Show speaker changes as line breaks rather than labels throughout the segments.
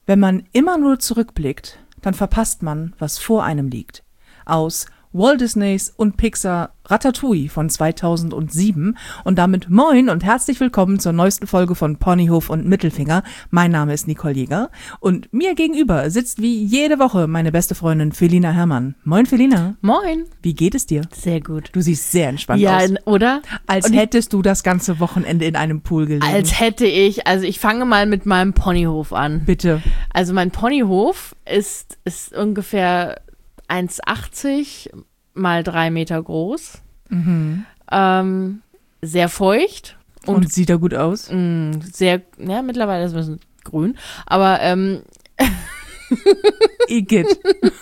Wenn man immer nur zurückblickt, dann verpasst man, was vor einem liegt. Aus Walt Disneys und Pixar Ratatouille von 2007 und damit moin und herzlich willkommen zur neuesten Folge von Ponyhof und Mittelfinger. Mein Name ist Nicole Jäger und mir gegenüber sitzt wie jede Woche meine beste Freundin Felina Herrmann. Moin Felina.
Moin.
Wie geht es dir?
Sehr gut.
Du siehst sehr entspannt
Ja,
aus.
oder?
Als hättest du das ganze Wochenende in einem Pool gelegen.
Als hätte ich, also ich fange mal mit meinem Ponyhof an.
Bitte.
Also mein Ponyhof ist ungefähr 1,80 mal 3 Meter groß.
Mhm.
Sehr feucht.
Und sieht er gut aus?
Sehr, ja, mittlerweile ist es ein bisschen grün, aber
Igitt.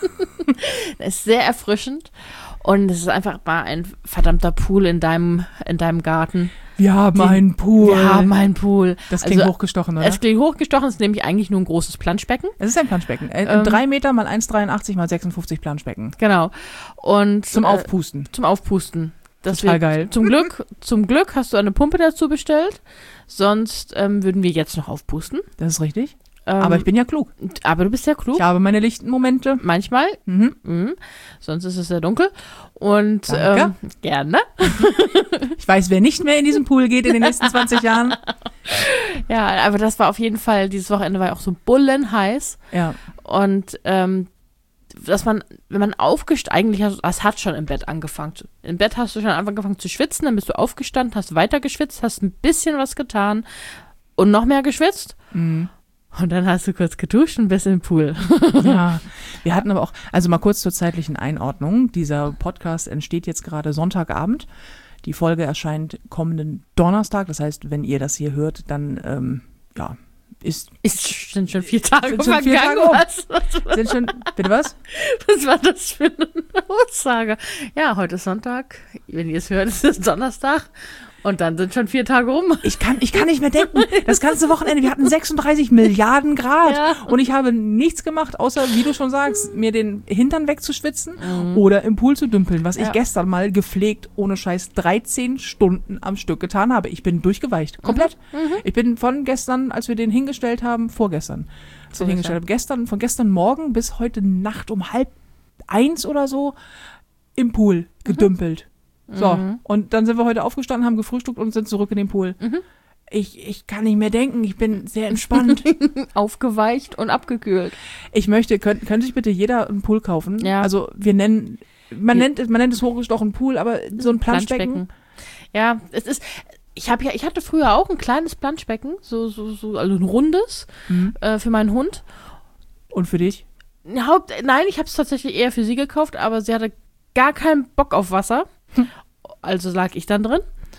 es ist sehr erfrischend und es ist einfach mal ein verdammter Pool in deinem Garten.
Wir haben einen Pool.
Wir haben einen Pool.
Das klingt hochgestochen, oder?
Es klingt hochgestochen, es ist nämlich eigentlich nur ein großes Planschbecken.
Es ist ein Planschbecken. 3 Meter mal 1,83 mal 56 Planschbecken.
Genau. Und
Zum Aufpusten.
Zum Aufpusten.
Total geil.
Zum Glück hast du eine Pumpe dazu bestellt, sonst würden wir jetzt noch aufpusten.
Das ist richtig. Aber ich bin ja klug.
Aber du bist ja klug.
Ich habe meine lichten Momente.
Manchmal. Sonst ist es sehr dunkel. Und gerne.
Ich weiß, wer nicht mehr in diesen Pool geht in den nächsten 20 Jahren.
Ja, aber das war auf jeden Fall, dieses Wochenende war ja auch so bullenheiß.
Ja.
Und dass man, wenn man eigentlich, es hat schon im Bett angefangen. Im Bett hast du schon angefangen zu schwitzen, dann bist du aufgestanden, hast weiter geschwitzt, hast ein bisschen was getan und noch mehr geschwitzt.
Mhm.
Und dann hast du kurz geduscht und bist im Pool.
Ja, wir hatten aber auch, also mal kurz zur zeitlichen Einordnung. Dieser Podcast entsteht jetzt gerade Sonntagabend. Die Folge erscheint kommenden Donnerstag. Das heißt, wenn ihr das hier hört, dann,
sind schon 4 Tage
sind schon 4 Tage um. Sind schon, bitte was?
Was war das für eine Aussage? Ja, heute ist Sonntag. Wenn ihr es hört, ist es Donnerstag. Und dann sind schon 4 Tage rum.
Ich kann nicht mehr denken. Das ganze Wochenende, wir hatten 36 Milliarden Grad.
Ja.
Und ich habe nichts gemacht, außer, wie du schon sagst, mir den Hintern wegzuschwitzen oder im Pool zu dümpeln, was ich gestern mal gepflegt, ohne Scheiß, 13 Stunden am Stück getan habe. Ich bin durchgeweicht. Komplett. Ich bin von gestern, als wir den hingestellt haben, vorgestern, von gestern Morgen bis heute Nacht um 12:30 oder so im Pool gedümpelt. So, und dann sind wir heute aufgestanden, haben gefrühstückt und sind zurück in den Pool. Ich kann nicht mehr denken, ich bin sehr entspannt.
Aufgeweicht und abgekühlt.
Ich möchte, könnte sich bitte jeder einen Pool kaufen?
Ja.
Also man nennt es hochgestochen Pool, aber so ein Planschbecken.
Ja, es ist, ich hatte früher auch ein kleines Planschbecken, so also ein rundes, für meinen Hund.
Und für dich?
Nein, ich habe es tatsächlich eher für sie gekauft, aber sie hatte gar keinen Bock auf Wasser. Also lag ich dann drin.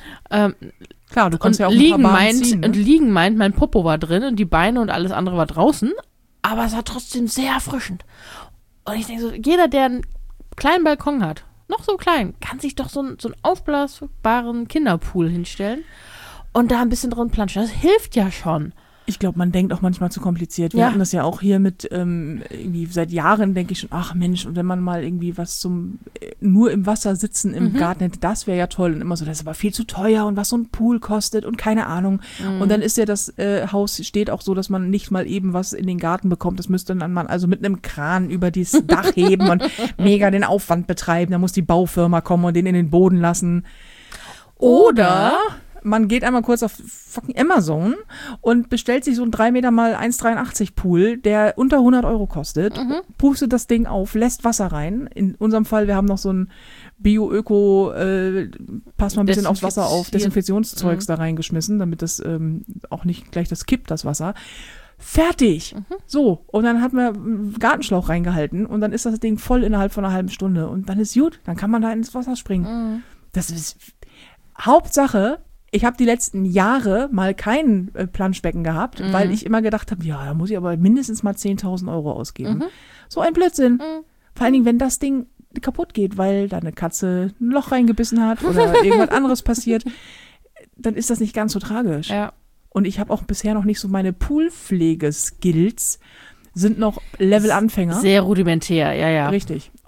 Klar, du kannst ja auch
liegen
ein paar Bahnen ziehen, ne?
Und liegen meint, mein Popo war drin und die Beine und alles andere war draußen. Aber es war trotzdem sehr erfrischend. Und ich denke so, jeder, der einen kleinen Balkon hat, noch so klein, kann sich doch so einen aufblasbaren Kinderpool hinstellen und da ein bisschen drin planschen. Das hilft ja schon.
Ich glaube, man denkt auch manchmal zu kompliziert. Wir hatten das ja auch hier mit, irgendwie seit Jahren denke ich schon, ach Mensch, und wenn man mal irgendwie was nur im Wasser sitzen im Garten hätte, das wäre ja toll. Und immer so, das ist aber viel zu teuer und was so ein Pool kostet und keine Ahnung. Und dann ist ja das Haus steht auch so, dass man nicht mal eben was in den Garten bekommt. Das müsste dann man also mit einem Kran über dieses Dach heben und mega den Aufwand betreiben. Da muss die Baufirma kommen und den in den Boden lassen. Oder man geht einmal kurz auf fucking Amazon und bestellt sich so einen 3 Meter mal 1,83 Pool, der unter 100 € kostet, pustet das Ding auf, lässt Wasser rein. In unserem Fall, wir haben noch so ein Bio-Öko, passt mal ein bisschen aufs Wasser auf, Desinfektionszeugs da reingeschmissen, damit das auch nicht gleich das kippt, das Wasser. Fertig! So, und dann hat man einen Gartenschlauch reingehalten und dann ist das Ding voll innerhalb von einer halben Stunde und dann ist gut, dann kann man da ins Wasser springen. Das ist Hauptsache. Ich habe die letzten Jahre mal kein Planschbecken gehabt, weil ich immer gedacht habe, ja, da muss ich aber mindestens mal 10.000 € ausgeben. So ein Blödsinn. Vor allen Dingen, wenn das Ding kaputt geht, weil da eine Katze ein Loch reingebissen hat oder irgendwas anderes passiert, dann ist das nicht ganz so tragisch.
Ja.
Und ich habe auch bisher noch nicht so meine Poolpflege-Skills, sind noch Level-Anfänger.
Sehr rudimentär, ja.
Richtig.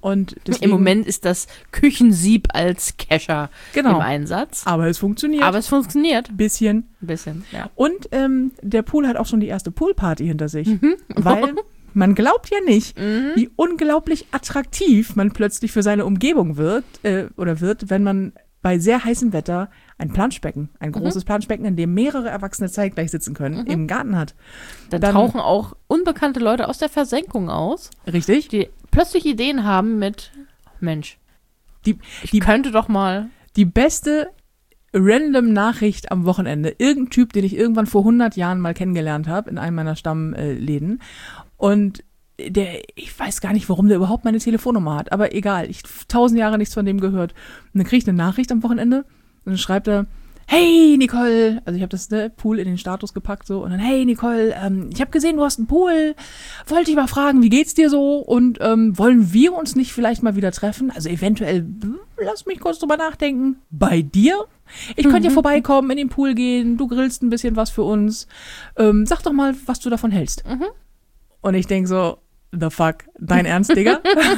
Und deswegen,
Im Moment ist das Küchensieb als Kescher im Einsatz.
Aber es funktioniert. Bisschen.
Ja.
Und der Pool hat auch schon die erste Poolparty hinter sich. Weil man glaubt ja nicht, wie unglaublich attraktiv man plötzlich für seine Umgebung wird, wenn man bei sehr heißem Wetter ein Planschbecken, ein großes Planschbecken, in dem mehrere Erwachsene zeitgleich sitzen können, im Garten hat.
Dann tauchen auch unbekannte Leute aus der Versenkung aus.
Richtig.
Die plötzlich Ideen haben mit, Mensch, ich könnte doch mal. Die
beste random Nachricht am Wochenende. Irgendein Typ, den ich irgendwann vor 100 Jahren mal kennengelernt habe, in einem meiner Stammläden. Und ich weiß gar nicht, warum der überhaupt meine Telefonnummer hat, aber egal, ich 1000 Jahre nichts von dem gehört. Und dann kriege ich eine Nachricht am Wochenende und dann schreibt er, hey Nicole, also ich habe das Pool in den Status gepackt so und dann, hey Nicole, ich habe gesehen, du hast einen Pool, wollte ich mal fragen, wie geht's dir so und wollen wir uns nicht vielleicht mal wieder treffen? Also eventuell, lass mich kurz drüber nachdenken, bei dir? Ich könnte ja vorbeikommen, in den Pool gehen, du grillst ein bisschen was für uns, sag doch mal, was du davon hältst. Und ich denke so, the fuck, dein Ernst, Digga?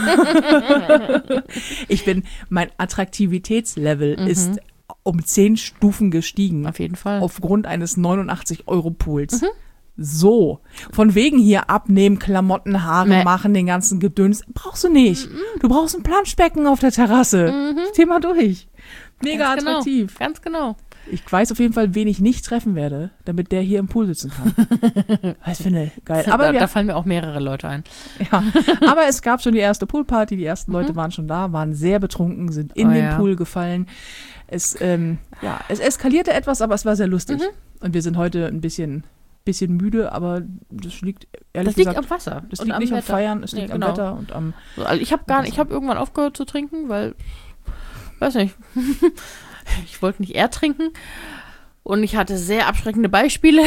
Mein Attraktivitätslevel ist um 10 Stufen gestiegen.
Auf jeden Fall.
Aufgrund eines 89-Euro-Pools. So. Von wegen hier abnehmen, Klamotten, Haare machen, den ganzen Gedöns. Brauchst du nicht. Du brauchst ein Planschbecken auf der Terrasse. Thema durch. Mega
ganz
attraktiv.
Genau. Ganz genau.
Ich weiß auf jeden Fall, wen ich nicht treffen werde, damit der hier im Pool sitzen kann. Das finde ich geil. Aber
da fallen mir auch mehrere Leute ein.
Ja, aber es gab schon die erste Poolparty, die ersten Leute waren schon da, waren sehr betrunken, sind in den Pool gefallen. Es eskalierte etwas, aber es war sehr lustig. Und wir sind heute ein bisschen müde, aber das liegt ehrlich gesagt
am Wasser.
Das liegt nicht am Feiern, es liegt am Wetter und am.
Also ich habe irgendwann aufgehört zu trinken, weil, weiß nicht, ich wollte nicht trinken und ich hatte sehr abschreckende Beispiele.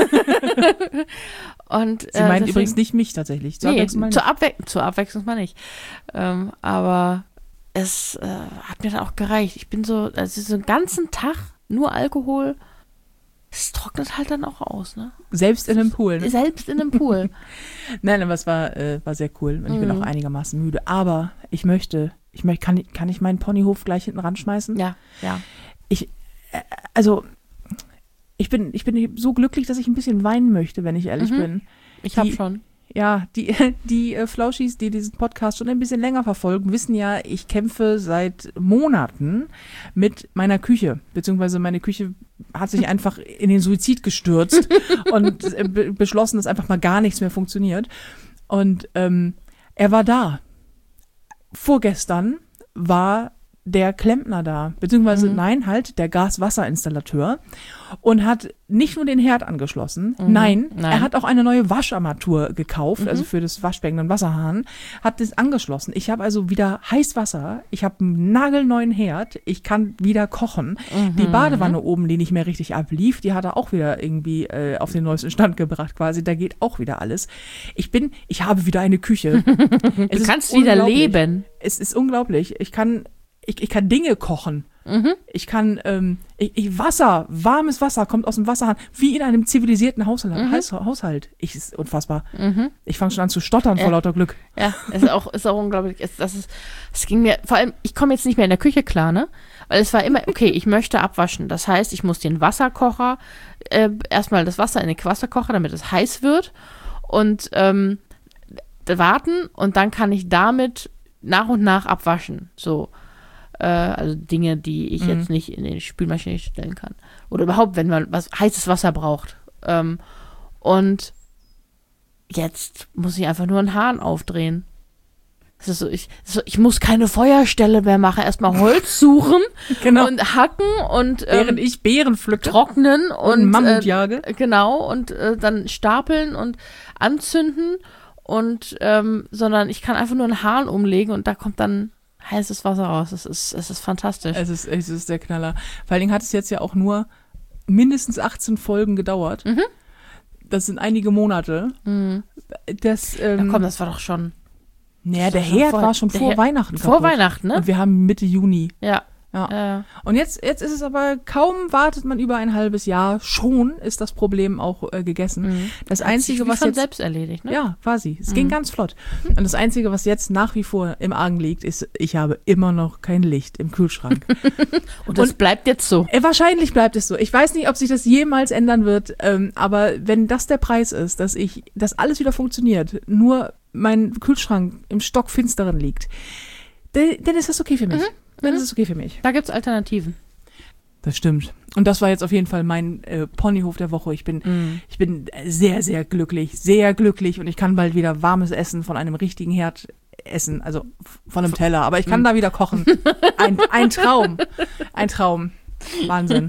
Und,
Sie meinen übrigens nicht mich tatsächlich.
Zur Abwechslung mal nicht. Aber es hat mir dann auch gereicht. Ich bin so einen ganzen Tag nur Alkohol. Es trocknet halt dann auch aus, ne?
Selbst in einem Pool. Ne?
Selbst in einem Pool.
Nein, aber es war sehr cool und ich bin auch einigermaßen müde. Aber kann ich meinen Ponyhof gleich hinten ranschmeißen?
Ja.
Ich bin so glücklich, dass ich ein bisschen weinen möchte, wenn ich ehrlich bin.
Ich habe schon.
Ja, die Flauschis, die diesen Podcast schon ein bisschen länger verfolgen, wissen ja, ich kämpfe seit Monaten mit meiner Küche, beziehungsweise meine Küche hat sich einfach in den Suizid gestürzt und beschlossen, dass einfach mal gar nichts mehr funktioniert. Und er war da. Vorgestern war der Klempner da, beziehungsweise der Gas-Wasser-Installateur und hat nicht nur den Herd angeschlossen, nein, er hat auch eine neue Wascharmatur gekauft, also für das Waschbecken und Wasserhahn, hat das angeschlossen. Ich habe also wieder Heißwasser, ich habe einen nagelneuen Herd, ich kann wieder kochen. Die Badewanne oben, die nicht mehr richtig ablief, die hat er auch wieder irgendwie auf den neuesten Stand gebracht quasi, da geht auch wieder alles. Ich habe wieder eine Küche.
Du kannst wieder leben.
Es ist unglaublich. Ich kann Dinge kochen. Ich kann Wasser, warmes Wasser kommt aus dem Wasserhahn, wie in einem zivilisierten Haushalt. Ist unfassbar. Ich fange schon an zu stottern vor lauter Glück.
Ja, ist auch unglaublich. Es ging mir, vor allem, ich komme jetzt nicht mehr in der Küche klar, ne? Weil es war immer, okay, ich möchte abwaschen. Das heißt, ich muss den Wasserkocher, erstmal das Wasser in den Wasserkocher, damit es heiß wird und warten und dann kann ich damit nach und nach abwaschen. So. Also Dinge, die ich jetzt nicht in die Spülmaschine stellen kann. Oder überhaupt, wenn man heißes Wasser braucht. Und jetzt muss ich einfach nur einen Hahn aufdrehen. Das ist so, ich muss keine Feuerstelle mehr machen. Erstmal Holz suchen und hacken und
während ich Beeren pflücke,
trocknen und
Mammut jage.
Genau, und dann stapeln und anzünden. Und sondern ich kann einfach nur einen Hahn umlegen und da kommt dann heißes Wasser raus. Es ist fantastisch.
Es ist der Knaller. Vor allen Dingen hat es jetzt ja auch nur mindestens 18 Folgen gedauert. Das sind einige Monate. Das
war doch schon.
Naja, der Herd war schon vor Weihnachten kaputt.
Vor Weihnachten, ne?
Und wir haben Mitte Juni.
Ja.
Ja. Und jetzt ist es aber, kaum wartet man über ein halbes Jahr, schon ist das Problem auch gegessen. Das Einzige, was jetzt
selbst erledigt, ne?
Ja, quasi. Es ging ganz flott. Und das Einzige, was jetzt nach wie vor im Argen liegt, ist, ich habe immer noch kein Licht im Kühlschrank.
Und das bleibt jetzt so.
Wahrscheinlich bleibt es so. Ich weiß nicht, ob sich das jemals ändern wird, aber wenn das der Preis ist, dass alles wieder funktioniert, nur mein Kühlschrank im Stockfinsteren liegt, dann ist das okay für mich. Dann ist es okay für mich.
Da gibt's Alternativen.
Das stimmt. Und das war jetzt auf jeden Fall mein Ponyhof der Woche. Ich bin sehr, sehr glücklich und ich kann bald wieder warmes Essen von einem richtigen Herd essen, also von einem Teller. Aber ich kann da wieder kochen. Ein Traum. Ein Traum. Wahnsinn.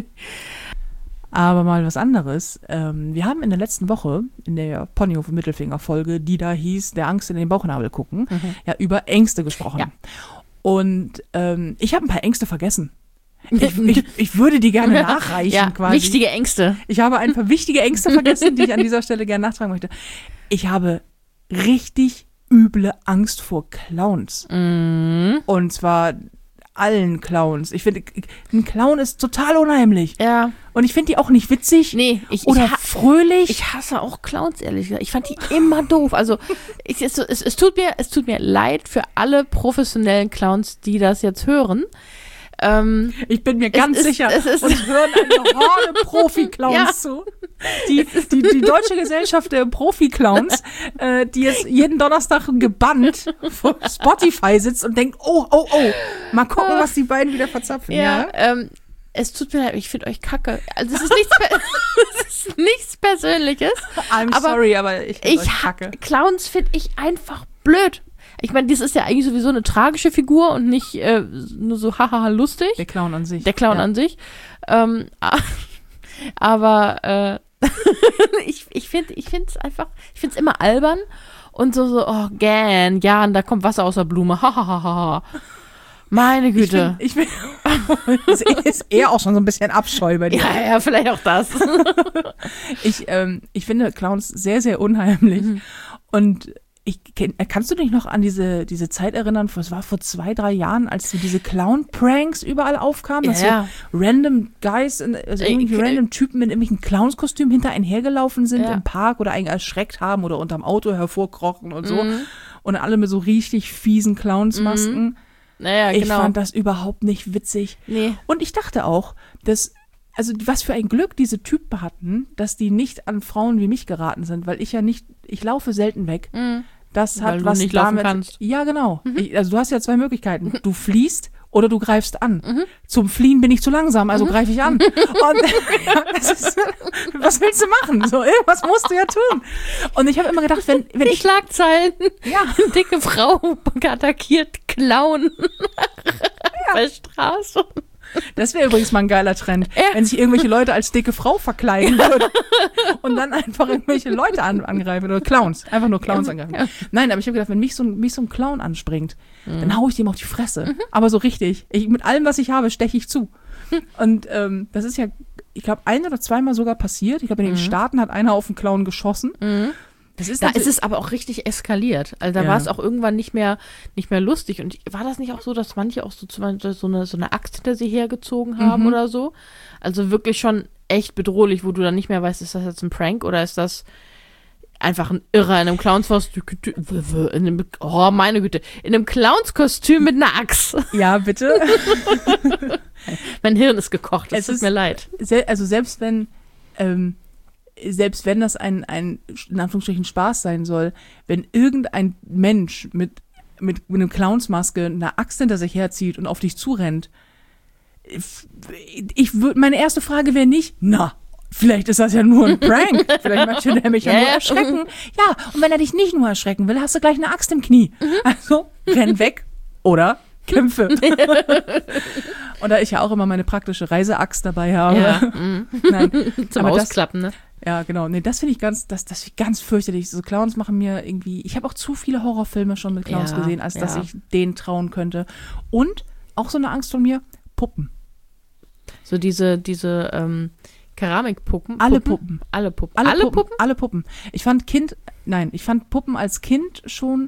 Aber mal was anderes. Wir haben in der letzten Woche, in der Ponyhof Mittelfinger-Folge, die da hieß, der Angst in den Bauchnabel gucken, ja, über Ängste gesprochen. Ja. Und ich habe ein paar Ängste vergessen. Ich würde die gerne nachreichen, quasi.
Wichtige Ängste.
Ich habe ein paar wichtige Ängste vergessen, die ich an dieser Stelle gerne nachtragen möchte. Ich habe richtig üble Angst vor Clowns. Und zwar allen Clowns. Ich finde, ein Clown ist total unheimlich.
Ja.
Und ich finde die auch nicht witzig oder fröhlich.
Ich hasse auch Clowns, ehrlich gesagt. Ich fand die immer doof. Also es tut mir leid für alle professionellen Clowns, die das jetzt hören.
Ich bin mir ganz sicher, uns hören eine Horde Profi-Clowns zu. Die Deutsche Gesellschaft der Profi-Clowns, die jetzt jeden Donnerstag gebannt vor Spotify sitzt und denkt, oh, mal gucken, was die beiden wieder verzapfen. Ja.
Es tut mir leid, ich finde euch kacke. Also es ist nichts Persönliches.
Sorry, aber ich finde euch kacke.
Clowns finde ich einfach blöd. Ich meine, das ist ja eigentlich sowieso eine tragische Figur und nicht nur so hahaha lustig.
Der Clown an sich.
An sich. Aber ich finde es immer albern und so, oh, gähn, ja, und da kommt Wasser aus der Blume. Hahaha. Meine Güte.
Das ist eher auch schon so ein bisschen Abscheu bei dir.
Ja, vielleicht auch das.
Ich finde Clowns sehr, sehr unheimlich. Und kannst du dich noch an diese Zeit erinnern, es war vor 2-3 Jahren, als so diese Clown-Pranks überall aufkamen, dass so random Guys, also irgendwie random Typen in irgendwelchen Clownskostümen hinter einen hergelaufen sind im Park oder einen erschreckt haben oder unterm Auto hervorkrochen und so. Und alle mit so richtig fiesen Clownsmasken.
Naja, genau.
Ich fand das überhaupt nicht witzig.
Nee.
Und ich dachte auch, also was für ein Glück diese Typen hatten, dass die nicht an Frauen wie mich geraten sind, weil ich laufe selten weg. Das hat
weil
was
du nicht
damit.
Laufen kannst.
Ja, genau. Also du hast ja 2 Möglichkeiten. Du fliehst oder du greifst an. Zum Fliehen bin ich zu langsam, also greife ich an. Und was willst du machen? So, irgendwas musst du ja tun. Und ich habe immer gedacht, wenn ich
Schlagzeilen, dicke Frau attackiert Clown auf der Straße.
Das wäre übrigens mal ein geiler Trend, wenn sich irgendwelche Leute als dicke Frau verkleiden würden und dann einfach irgendwelche Leute angreifen oder Clowns, einfach nur Clowns angreifen. Ja. Nein, aber ich habe gedacht, wenn mich so ein Clown anspringt, dann haue ich dem auf die Fresse. Aber so richtig. Mit allem, was ich habe, steche ich zu. Und das ist ja, ich glaube, 1 oder 2-mal sogar passiert. Ich glaube, in den Staaten hat einer auf einen Clown geschossen.
Da ist es aber auch richtig eskaliert. Also da war es auch irgendwann nicht mehr lustig. Und war das nicht auch so, dass manche auch so eine Axt hinter sie hergezogen haben oder so? Also wirklich schon echt bedrohlich, wo du dann nicht mehr weißt, ist das jetzt ein Prank oder ist das einfach ein Irrer in einem Clownskostüm? Oh, meine Güte. In einem Clownskostüm mit einer Axt.
Ja, bitte.
Mein Hirn ist gekocht, es tut mir leid.
Also selbst wenn das ein in Anführungsstrichen Spaß sein soll, wenn irgendein Mensch mit einer Clownsmaske eine Axt hinter sich herzieht und auf dich zurennt, meine erste Frage wäre nicht, vielleicht ist das ja nur ein Prank. Vielleicht möchte der mich ja nur erschrecken. Ja, und wenn er dich nicht nur erschrecken will, hast du gleich eine Axt im Knie. Also, renn weg oder kämpfe. Und da ich ja auch immer meine praktische Reiseaxt dabei habe.
Ja.
Nein,
zum Ausklappen, ne?
Ja, genau. Nee, das finde ich ganz fürchterlich. So Clowns machen mir irgendwie, ich habe auch zu viele Horrorfilme schon mit Clowns gesehen, als dass ich denen trauen könnte. Und auch so eine Angst von mir, Puppen.
So diese Keramikpuppen.
Alle Puppen.
Alle Puppen.
Alle Puppen. Ich fand Puppen als Kind schon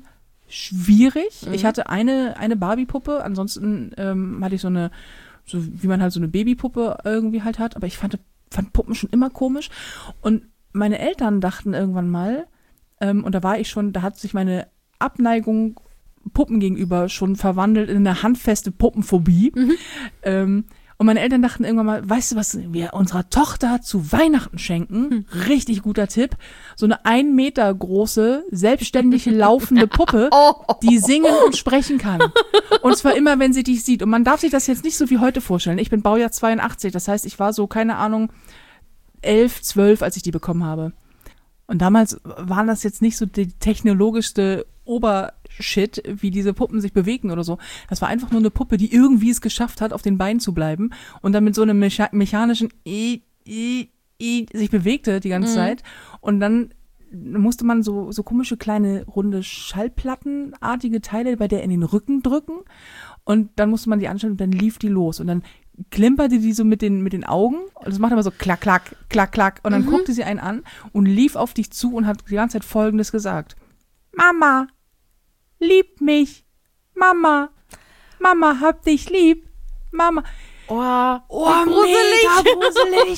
schwierig. Ich hatte eine Barbie-Puppe, ansonsten hatte ich so wie man halt so eine Babypuppe irgendwie halt hat, aber ich fand Puppen schon immer komisch. Und meine Eltern dachten irgendwann mal, und da hat sich meine Abneigung Puppen gegenüber schon verwandelt in eine handfeste Puppenphobie. Und meine Eltern dachten irgendwann mal, weißt du, was wir unserer Tochter zu Weihnachten schenken? Richtig guter Tipp. So eine 1 Meter große, selbstständig laufende Puppe, die singen und sprechen kann. Und zwar immer, wenn sie dich sieht. Und man darf sich das jetzt nicht so wie heute vorstellen. Ich bin Baujahr 82, das heißt, ich war so, keine Ahnung, 11, 12, als ich die bekommen habe. Und damals waren das jetzt nicht so die technologischste Obershit, wie diese Puppen sich bewegen oder so. Das war einfach nur eine Puppe, die irgendwie es geschafft hat, auf den Beinen zu bleiben und dann mit so einem mechanischen sich bewegte die ganze Zeit. Und dann musste man so komische kleine runde Schallplattenartige Teile bei der in den Rücken drücken und dann musste man die anstellen und dann lief die los und dann klimperte die so mit den Augen und das macht aber so klack, klack, klack, klack und dann guckte sie einen an und lief auf dich zu und hat die ganze Zeit Folgendes gesagt: Mama, lieb mich, Mama, hab dich lieb, Mama.
Gruselig.
Mega gruselig.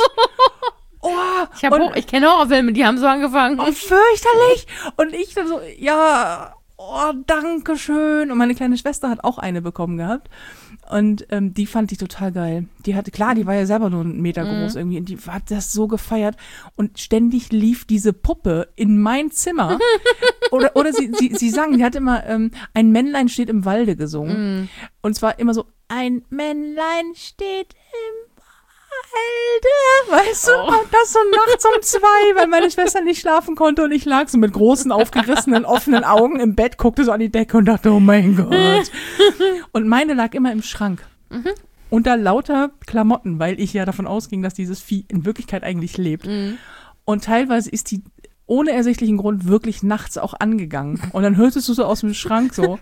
Ich kenne Horrorfilme, die haben so angefangen.
Fürchterlich. Und ich dann so, ja, danke schön. Und meine kleine Schwester hat auch eine bekommen gehabt. Und die fand ich total geil. Die war ja selber nur 1 Meter groß irgendwie. Und die hat das so gefeiert. Und ständig lief diese Puppe in mein Zimmer. oder sie sang, die hat immer ein Männlein steht im Walde gesungen. Und zwar immer so, ein Männlein steht im Walde, weißt du, und das so nachts um 2, weil meine Schwester nicht schlafen konnte und ich lag so mit großen, aufgerissenen, offenen Augen im Bett, guckte so an die Decke und dachte, oh mein Gott. Und meine lag immer im Schrank. Unter lauter Klamotten, weil ich ja davon ausging, dass dieses Vieh in Wirklichkeit eigentlich lebt. Und teilweise ist die ohne ersichtlichen Grund wirklich nachts auch angegangen. Und dann hörtest du so aus dem Schrank so,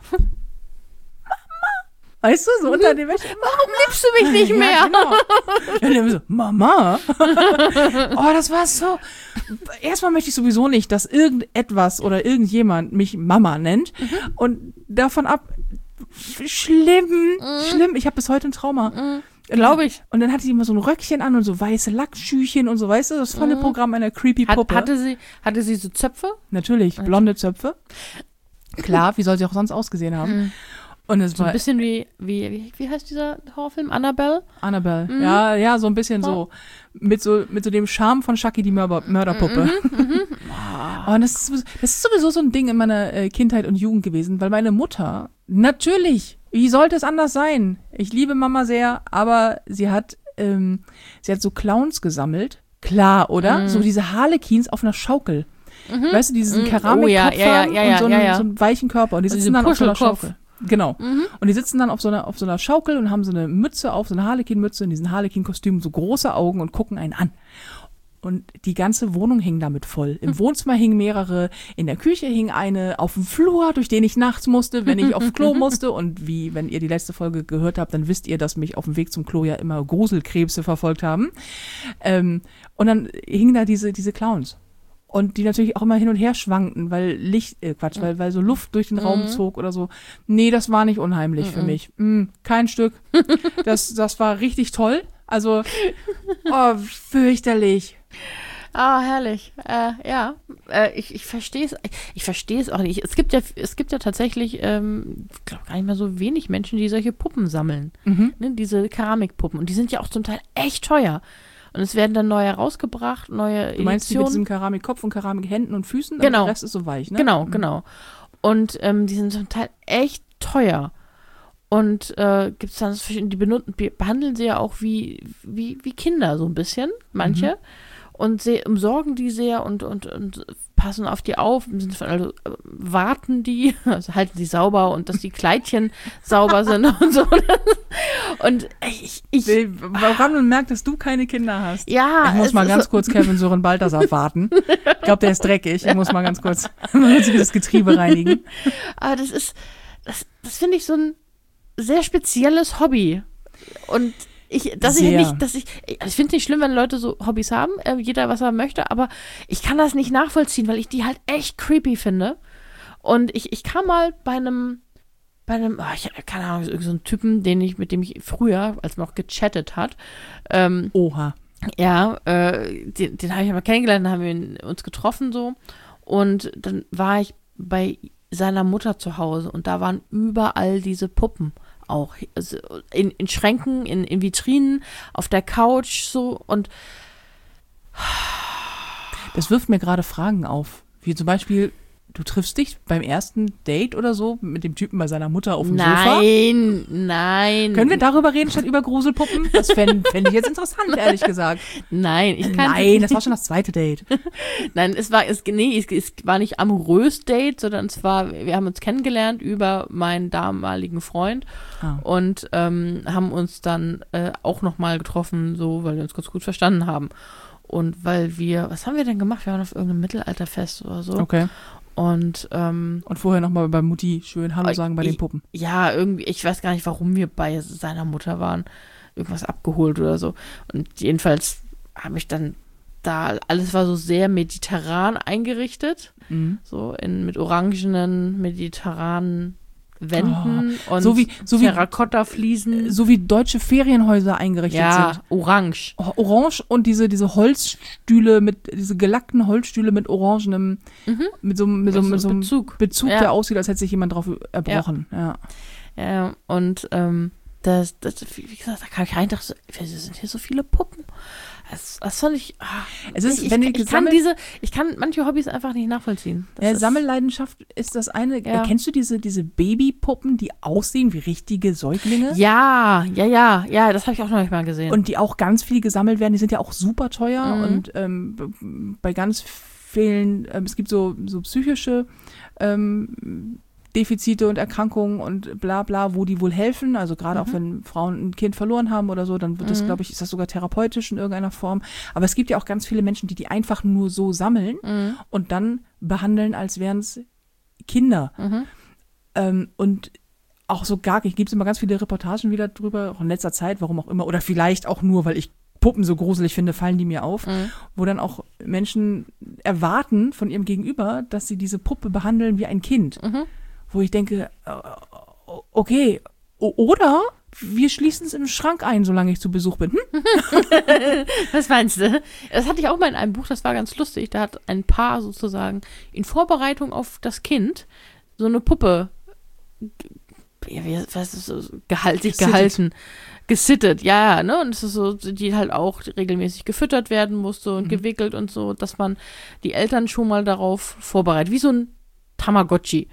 weißt du, so unter dem Wäsche.
Warum liebst du mich nicht mehr?
Ja, genau. Und dann so, Mama. Das war so. Erstmal möchte ich sowieso nicht, dass irgendetwas oder irgendjemand mich Mama nennt. Und davon ab, schlimm. Ich habe bis heute ein Trauma.
Glaube ich.
Und dann hatte sie immer so ein Röckchen an und so weiße Lackschüchen und so, weißt du, das volle Programm einer creepy Puppe.
Hatte sie so Zöpfe?
Natürlich, blonde Zöpfe. Klar, wie soll sie auch sonst ausgesehen haben? Und es
So
war
ein bisschen wie heißt dieser Horrorfilm? Annabelle?
Ja, so ein bisschen so. Mit so dem Charme von Chucky die Mörderpuppe. Und das ist sowieso so ein Ding in meiner Kindheit und Jugend gewesen, weil meine Mutter, natürlich, wie sollte es anders sein? Ich liebe Mama sehr, aber sie hat so Clowns gesammelt. Klar, oder? So diese Harlequins auf einer Schaukel. Weißt du, diesen Keramikkopf und so einen weichen Körper. Und die sitzen dann auf so einer Schaukel. Genau. Und die sitzen dann auf so einer Schaukel und haben so eine Mütze auf, so eine Harlequin-Mütze in diesen Harlequin-Kostümen, so große Augen und gucken einen an. Und die ganze Wohnung hing damit voll. Im Wohnzimmer hingen mehrere, in der Küche hing eine, auf dem Flur, durch den ich nachts musste, wenn ich aufs Klo musste. Und wenn ihr die letzte Folge gehört habt, dann wisst ihr, dass mich auf dem Weg zum Klo ja immer Gruselkrebse verfolgt haben. Und dann hingen da diese Clowns. Und die natürlich auch immer hin und her schwankten, weil weil so Luft durch den Raum zog oder so. Nee, das war nicht unheimlich für mich. Kein Stück. Das war richtig toll. Also, fürchterlich.
Herrlich. Ich verstehe es. Ich verstehe es auch nicht. Es gibt ja tatsächlich, glaube gar nicht mehr so wenig Menschen, die solche Puppen sammeln. Ne, diese Keramikpuppen. Und die sind ja auch zum Teil echt teuer. Und es werden dann neue rausgebracht, neue Editionen.
Du meinst die mit diesem Keramikkopf und Keramikhänden und Füßen?
Genau.
Aber der Rest ist so weich, ne?
Genau. Und die sind zum Teil echt teuer. Und gibt es dann verschiedene, die behandeln sie ja auch wie Kinder so ein bisschen, manche. Und umsorgen die sehr und passen auf die auf, also warten die, also halten sie sauber und dass die Kleidchen sauber sind und so. Und
woran man merkt, dass du keine Kinder hast.
Ja.
Ich muss mal ganz kurz Kevin Sören Balthasar warten. Ich glaube, der ist dreckig. Ich muss mal ganz kurz das Getriebe reinigen.
Aber das finde ich so ein sehr spezielles Hobby. Und ich finde es nicht schlimm, wenn Leute so Hobbys haben, jeder was er möchte, aber ich kann das nicht nachvollziehen, weil ich die halt echt creepy finde. Und ich kam mal bei einem, keine Ahnung, so einen Typen, mit dem ich früher, als man noch gechattet hat,
Oha.
ja, den habe ich mal kennengelernt, dann haben wir uns getroffen so. Und dann war ich bei seiner Mutter zu Hause und da waren überall diese Puppen auch. Also in Schränken, in Vitrinen, auf der Couch so und
Das wirft mir gerade Fragen auf. Wie zum Beispiel, du triffst dich beim ersten Date oder so mit dem Typen bei seiner Mutter auf dem Sofa.
Nein.
Können wir darüber reden statt über Gruselpuppen? Das fänd ich jetzt interessant, ehrlich gesagt.
Nein,
das war schon das zweite Date.
Nein, es war nicht amorös Date, sondern wir haben uns kennengelernt über meinen damaligen Freund und haben uns dann auch nochmal getroffen, so, weil wir uns ganz gut verstanden haben. Und was haben wir denn gemacht? Wir waren auf irgendeinem Mittelalterfest oder so.
Okay.
Und
vorher nochmal bei Mutti schön Hallo sagen bei den Puppen.
Ja, irgendwie, ich weiß gar nicht, warum wir bei seiner Mutter waren. Irgendwas abgeholt oder so. Und jedenfalls habe ich dann da, alles war so sehr mediterran eingerichtet. Mhm. So mit orangenen, mediterranen Wänden und
so wie
Terrakotta-Fliesen.
So wie deutsche Ferienhäuser eingerichtet sind.
Ja, orange.
Orange und diese Holzstühle diese gelackten Holzstühle mit orangenem, mit so einem Bezug, der aussieht, als hätte sich jemand drauf erbrochen.
Ja, und das, wie gesagt, da kam ich rein und dachte, sind hier so viele Puppen. Das fand ich. Ich kann manche Hobbys einfach nicht nachvollziehen.
Sammelleidenschaft ist das eine. Ja. Kennst du diese Babypuppen, die aussehen wie richtige Säuglinge?
Ja, das habe ich auch noch nicht mal gesehen.
Und die auch ganz viel gesammelt werden, die sind ja auch super teuer und bei ganz vielen, es gibt so psychische Defizite und Erkrankungen und bla bla, wo die wohl helfen, also gerade auch wenn Frauen ein Kind verloren haben oder so, dann wird das, glaube ich, ist das sogar therapeutisch in irgendeiner Form, aber es gibt ja auch ganz viele Menschen, die einfach nur so sammeln und dann behandeln, als wären es Kinder und auch so gibt es immer ganz viele Reportagen wieder drüber, auch in letzter Zeit, warum auch immer, oder vielleicht auch nur, weil ich Puppen so gruselig finde, fallen die mir auf, wo dann auch Menschen erwarten von ihrem Gegenüber, dass sie diese Puppe behandeln wie ein Kind. Wo ich denke, okay, oder wir schließen es im Schrank ein, solange ich zu Besuch bin.
Was meinst du? Das hatte ich auch mal in einem Buch, das war ganz lustig. Da hat ein Paar sozusagen in Vorbereitung auf das Kind so eine Puppe gehalten. Gesittet, ja, ne? Und es ist so, die halt auch regelmäßig gefüttert werden musste und gewickelt und so, dass man die Eltern schon mal darauf vorbereitet. Wie so ein Tamagotchi.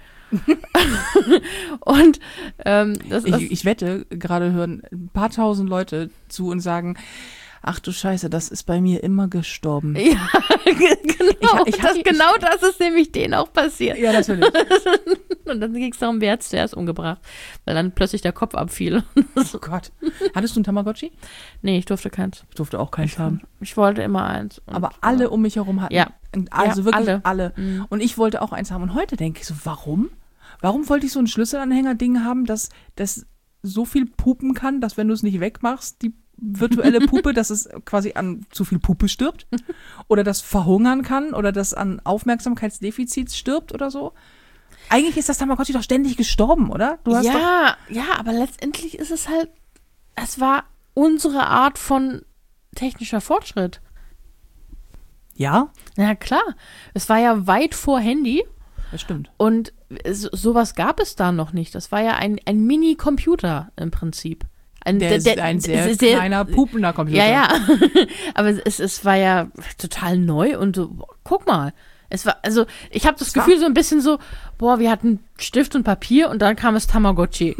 Und
ich wette, gerade hören ein paar tausend Leute zu und sagen, ach du Scheiße, das ist bei mir immer gestorben.
Ja, genau. Das ist nämlich denen auch passiert.
Ja, natürlich.
Und dann ging es darum, wer hat es zuerst umgebracht, weil dann plötzlich der Kopf abfiel.
Oh Gott. Hattest du ein Tamagotchi?
Nee, ich durfte keins.
Ich durfte auch keins haben.
Ich wollte immer eins.
Aber alle um mich herum hatten.
Ja.
Also wirklich alle. Und ich wollte auch eins haben. Und heute denke ich so, warum? Warum wollte ich so ein Schlüsselanhänger-Ding haben, das so viel pupen kann, dass wenn du es nicht wegmachst, die virtuelle Puppe, dass es quasi an zu viel Puppe stirbt? Oder das verhungern kann? Oder das an Aufmerksamkeitsdefizits stirbt oder so? Eigentlich ist das Tamagotchi doch ständig gestorben, oder?
Ja, aber letztendlich ist es halt, es war unsere Art von technischer Fortschritt.
Ja?
Na klar. Es war ja weit vor Handy.
Das stimmt.
Und sowas gab es da noch nicht. Das war ja ein Mini-Computer im Prinzip.
Ein sehr kleiner, pupender Computer.
Ja. Aber es war ja total neu und so, guck mal. Ich habe das Gefühl so ein bisschen so, wir hatten Stift und Papier und dann kam es Tamagotchi.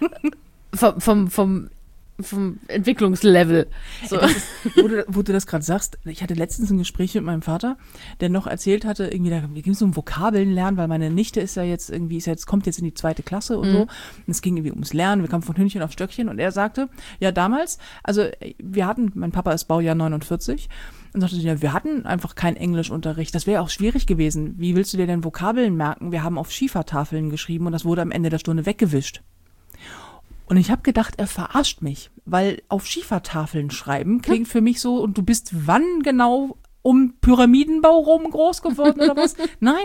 vom Entwicklungslevel. So.
Wo du das gerade sagst, ich hatte letztens ein Gespräch mit meinem Vater, der noch erzählt hatte, irgendwie, da ging es um Vokabeln lernen, weil meine Nichte kommt jetzt in die 2. Klasse und so. Und es ging irgendwie ums Lernen, wir kamen von Hündchen auf Stöckchen und er sagte, ja damals, also mein Papa ist Baujahr 49 und sagte, ja, wir hatten einfach keinen Englischunterricht. Das wäre auch schwierig gewesen. Wie willst du dir denn Vokabeln merken? Wir haben auf Schiefertafeln geschrieben und das wurde am Ende der Stunde weggewischt. Und ich habe gedacht, er verarscht mich, weil auf Schiefertafeln schreiben klingt für mich so, und du bist wann genau um Pyramidenbau rum groß geworden oder was? Nein,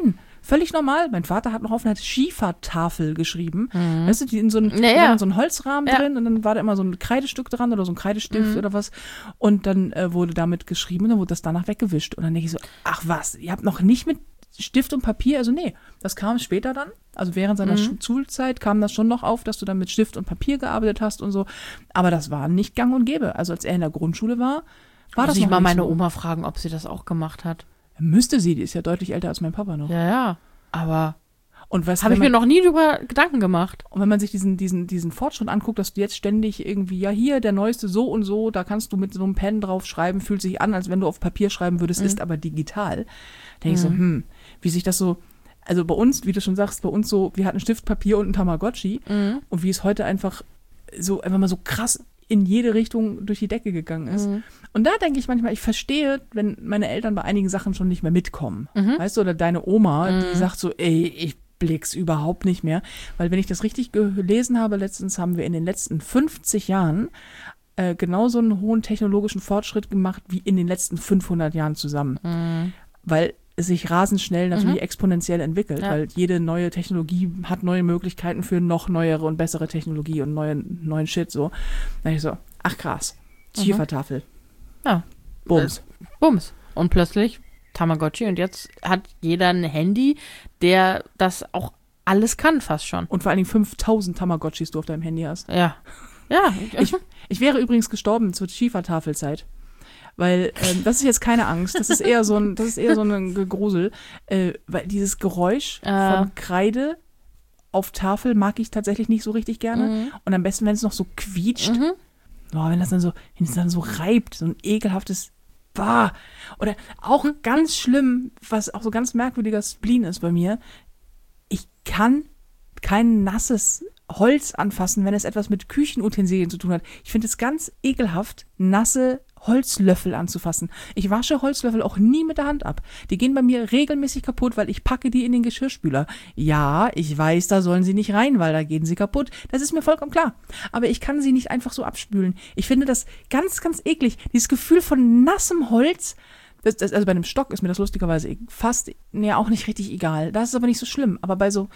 völlig normal. Mein Vater hat noch auf einer Schiefertafel geschrieben. Weißt du, die in so einem Holzrahmen drin und dann war da immer so ein Kreidestück dran oder so ein Kreidestift oder was. Und dann wurde damit geschrieben und dann wurde das danach weggewischt. Und dann denke ich so, ach was, ihr habt noch nicht mit Stift und Papier? Also nee, das kam später dann. Also während seiner Schulzeit kam das schon noch auf, dass du dann mit Stift und Papier gearbeitet hast und so. Aber das war nicht gang und gäbe. Also als er in der Grundschule war das
Muss
noch
ich mal
nicht
meine
so.
Oma fragen, ob sie das auch gemacht hat.
Müsste sie, die ist ja deutlich älter als mein Papa noch.
Ja, aber
Und was
habe ich mir noch nie drüber Gedanken gemacht.
Und wenn man sich diesen Fortschritt anguckt, dass du jetzt ständig irgendwie, ja hier, der neueste so und so, da kannst du mit so einem Pen drauf schreiben, fühlt sich an, als wenn du auf Papier schreiben würdest, ist aber digital. Da denke ich so, wie sich das so, also bei uns, wie du schon sagst, bei uns so, wir hatten Stift, Papier und ein Tamagotchi und wie es heute einfach mal so krass in jede Richtung durch die Decke gegangen ist. Und da denke ich manchmal, ich verstehe, wenn meine Eltern bei einigen Sachen schon nicht mehr mitkommen. Weißt du, oder deine Oma, die sagt so, ey, ich blick's überhaupt nicht mehr. Weil wenn ich das richtig gelesen habe, letztens haben wir in den letzten 50 Jahren genauso einen hohen technologischen Fortschritt gemacht wie in den letzten 500 Jahren zusammen. Weil es sich rasend schnell natürlich exponentiell entwickelt, weil jede neue Technologie hat neue Möglichkeiten für noch neuere und bessere Technologie und neuen Shit so. Dann ich so, ach krass, Schiefertafel.
Ja.
Bums.
Bums. Und plötzlich Tamagotchi und jetzt hat jeder ein Handy, der das auch alles kann fast schon.
Und vor allen Dingen 5000 Tamagotchis du auf deinem Handy hast.
Ja. Ja.
Ich wäre übrigens gestorben zur Schiefertafelzeit. Weil das ist jetzt keine Angst, das ist eher so ein Gegrusel, weil dieses Geräusch von Kreide auf Tafel mag ich tatsächlich nicht so richtig gerne. Und am besten, wenn es noch so quietscht. Wenn es dann so reibt, so ein ekelhaftes Bah. Oder auch ganz schlimm, was auch so ganz merkwürdiger Spleen ist bei mir, ich kann kein nasses Holz anfassen, wenn es etwas mit Küchenutensilien zu tun hat. Ich finde es ganz ekelhaft, nasse Holzlöffel anzufassen. Ich wasche Holzlöffel auch nie mit der Hand ab. Die gehen bei mir regelmäßig kaputt, weil ich packe die in den Geschirrspüler. Ja, ich weiß, da sollen sie nicht rein, weil da gehen sie kaputt. Das ist mir vollkommen klar. Aber ich kann sie nicht einfach so abspülen. Ich finde das ganz, ganz eklig. Dieses Gefühl von nassem Holz, also bei einem Stock ist mir das lustigerweise fast auch nicht richtig egal. Das ist aber nicht so schlimm. Aber bei so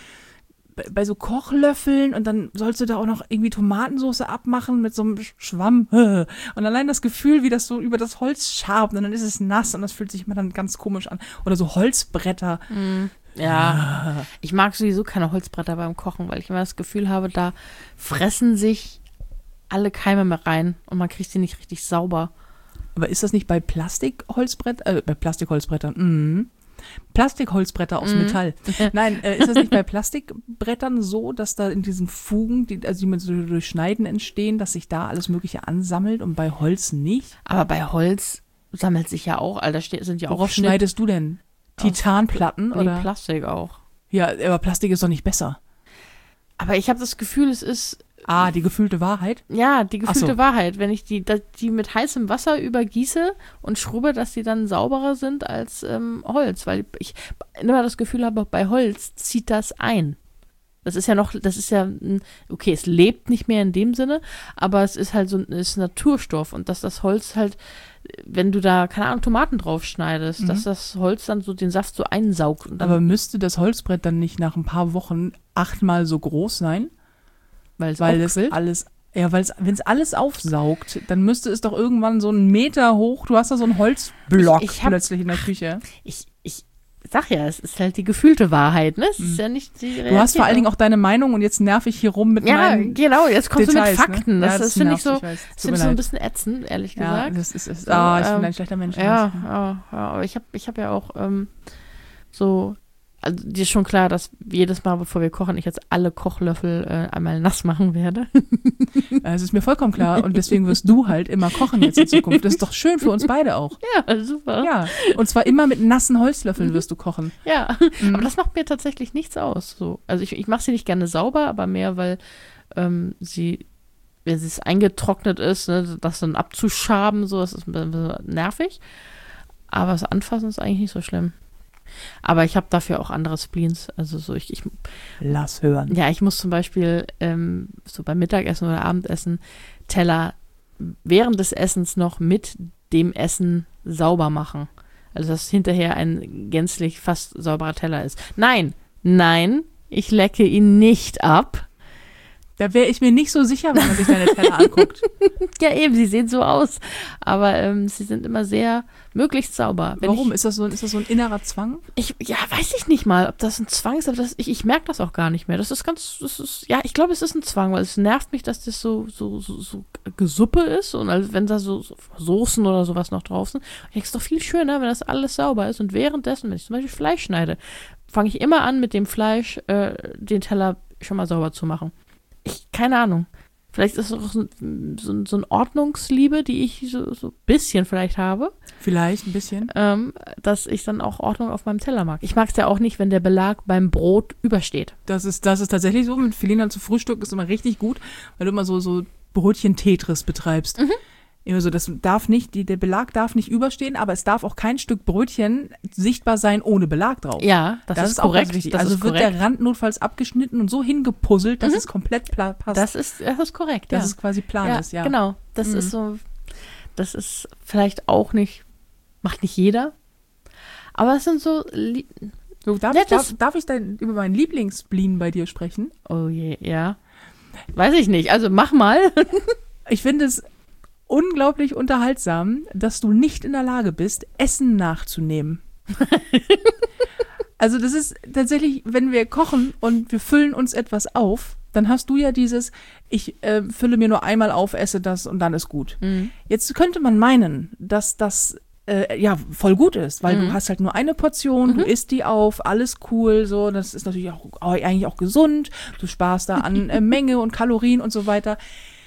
Kochlöffeln und dann sollst du da auch noch irgendwie Tomatensauce abmachen mit so einem Schwamm. Und allein das Gefühl, wie das so über das Holz schabt und dann ist es nass und das fühlt sich immer dann ganz komisch an. Oder so Holzbretter.
Ja, ich mag sowieso keine Holzbretter beim Kochen, weil ich immer das Gefühl habe, da fressen sich alle Keime mehr rein und man kriegt sie nicht richtig sauber.
Aber ist das nicht bei Plastikholzbrettern? Plastikholzbretter aus Metall. Nein, ist das nicht bei Plastikbrettern so, dass da in diesen Fugen, die mit so Durchschneiden entstehen, dass sich da alles Mögliche ansammelt und bei Holz nicht?
Aber bei Holz sammelt sich ja auch, sind ja auch
Worauf schneidest du denn? Titanplatten oder?
Plastik auch.
Ja, aber Plastik ist doch nicht besser.
Aber ich habe das Gefühl, es ist
die gefühlte Wahrheit?
Ja, die gefühlte Wahrheit. Wenn ich die mit heißem Wasser übergieße und schrubbe, dass die dann sauberer sind als Holz. Weil ich immer das Gefühl habe, bei Holz zieht das ein. Es lebt nicht mehr in dem Sinne, aber es ist halt ist Naturstoff. Und dass das Holz halt, wenn du da, keine Ahnung, Tomaten drauf schneidest, dass das Holz dann so den Saft so einsaugt. Und dann,
aber müsste das Holzbrett dann nicht nach ein paar Wochen 8-mal so groß sein? Wenn es alles aufsaugt, dann müsste es doch irgendwann so 1 Meter hoch, du hast da so einen Holzblock plötzlich in der Küche.
Ich sag ja, es ist halt die gefühlte Wahrheit, ne? Es ist ja nicht die Realität.
Du hast vor allen Dingen auch deine Meinung und jetzt nerv ich hier rum mit meinen
genau, jetzt kommst
Details,
du mit Fakten.
Ne?
Das finde ich so ein bisschen ätzend, ehrlich gesagt.
Ja, das ist ich bin ein schlechter Mensch.
Ja, aber ich hab ja auch also dir ist schon klar, dass jedes Mal, bevor wir kochen, ich jetzt alle Kochlöffel einmal nass machen werde.
Es ist mir vollkommen klar und deswegen wirst du halt immer kochen jetzt in Zukunft. Das ist doch schön für uns beide auch.
Ja, super.
Ja, und zwar immer mit nassen Holzlöffeln wirst du kochen.
Ja, aber das macht mir tatsächlich nichts aus. So. Also ich mache sie nicht gerne sauber, aber mehr, weil wenn sie eingetrocknet ist, ne, das dann abzuschaben, das ist ein bisschen nervig. Aber das Anfassen ist eigentlich nicht so schlimm. Aber ich habe dafür auch andere Spleens. Also
lass hören.
Ja, ich muss zum Beispiel so beim Mittagessen oder Abendessen Teller während des Essens noch mit dem Essen sauber machen. Also, dass hinterher ein gänzlich fast sauberer Teller ist. Nein, ich lecke ihn nicht ab.
Da wäre ich mir nicht so sicher, wenn man sich deine Teller anguckt.
Ja, eben, sie sehen so aus. Aber sie sind immer sehr möglichst sauber.
Warum? Ist das so ein innerer Zwang?
Weiß ich nicht mal, ob das ein Zwang ist, aber ich merke das auch gar nicht mehr. Ich glaube, es ist ein Zwang, weil es nervt mich, dass das so Gesuppe ist und also wenn da so Soßen oder sowas noch drauf sind. Ich denke, es ist doch viel schöner, wenn das alles sauber ist und währenddessen, wenn ich zum Beispiel Fleisch schneide, fange ich immer an, mit dem Fleisch den Teller schon mal sauber zu machen. Keine Ahnung. Vielleicht ist es auch so eine Ordnungsliebe, die ich so ein bisschen vielleicht habe.
Vielleicht ein bisschen.
Dass ich dann auch Ordnung auf meinem Teller mag. Ich mag es ja auch nicht, wenn der Belag beim Brot übersteht.
Das ist tatsächlich so. Mit Felina zu Frühstück ist immer richtig gut, weil du immer so Brötchen-Tetris betreibst. Mhm. Immer so, das darf nicht, der Belag darf nicht überstehen, aber es darf auch kein Stück Brötchen sichtbar sein ohne Belag drauf.
Ja, das ist korrekt. Auch wichtig.
Also wird der Rand notfalls abgeschnitten und so hingepuzzelt, dass es komplett passt.
Das ist korrekt, ja.
Dass es quasi plan ist, ja.
Genau. Das ist so, das ist vielleicht auch nicht, macht nicht jeder, aber es sind so
darf ich über meinen Lieblingsblin bei dir sprechen?
Oh je, ja. Weiß ich nicht, also mach mal.
Ich finde es unglaublich unterhaltsam, dass du nicht in der Lage bist, Essen nachzunehmen. Also das ist tatsächlich, wenn wir kochen und wir füllen uns etwas auf, dann hast du ja dieses, ich fülle mir nur einmal auf, esse das und dann ist gut. Mhm. Jetzt könnte man meinen, dass das voll gut ist, weil du hast halt nur eine Portion, du isst die auf, alles cool, so, das ist natürlich auch eigentlich auch gesund, du sparst da an Menge und Kalorien und so weiter.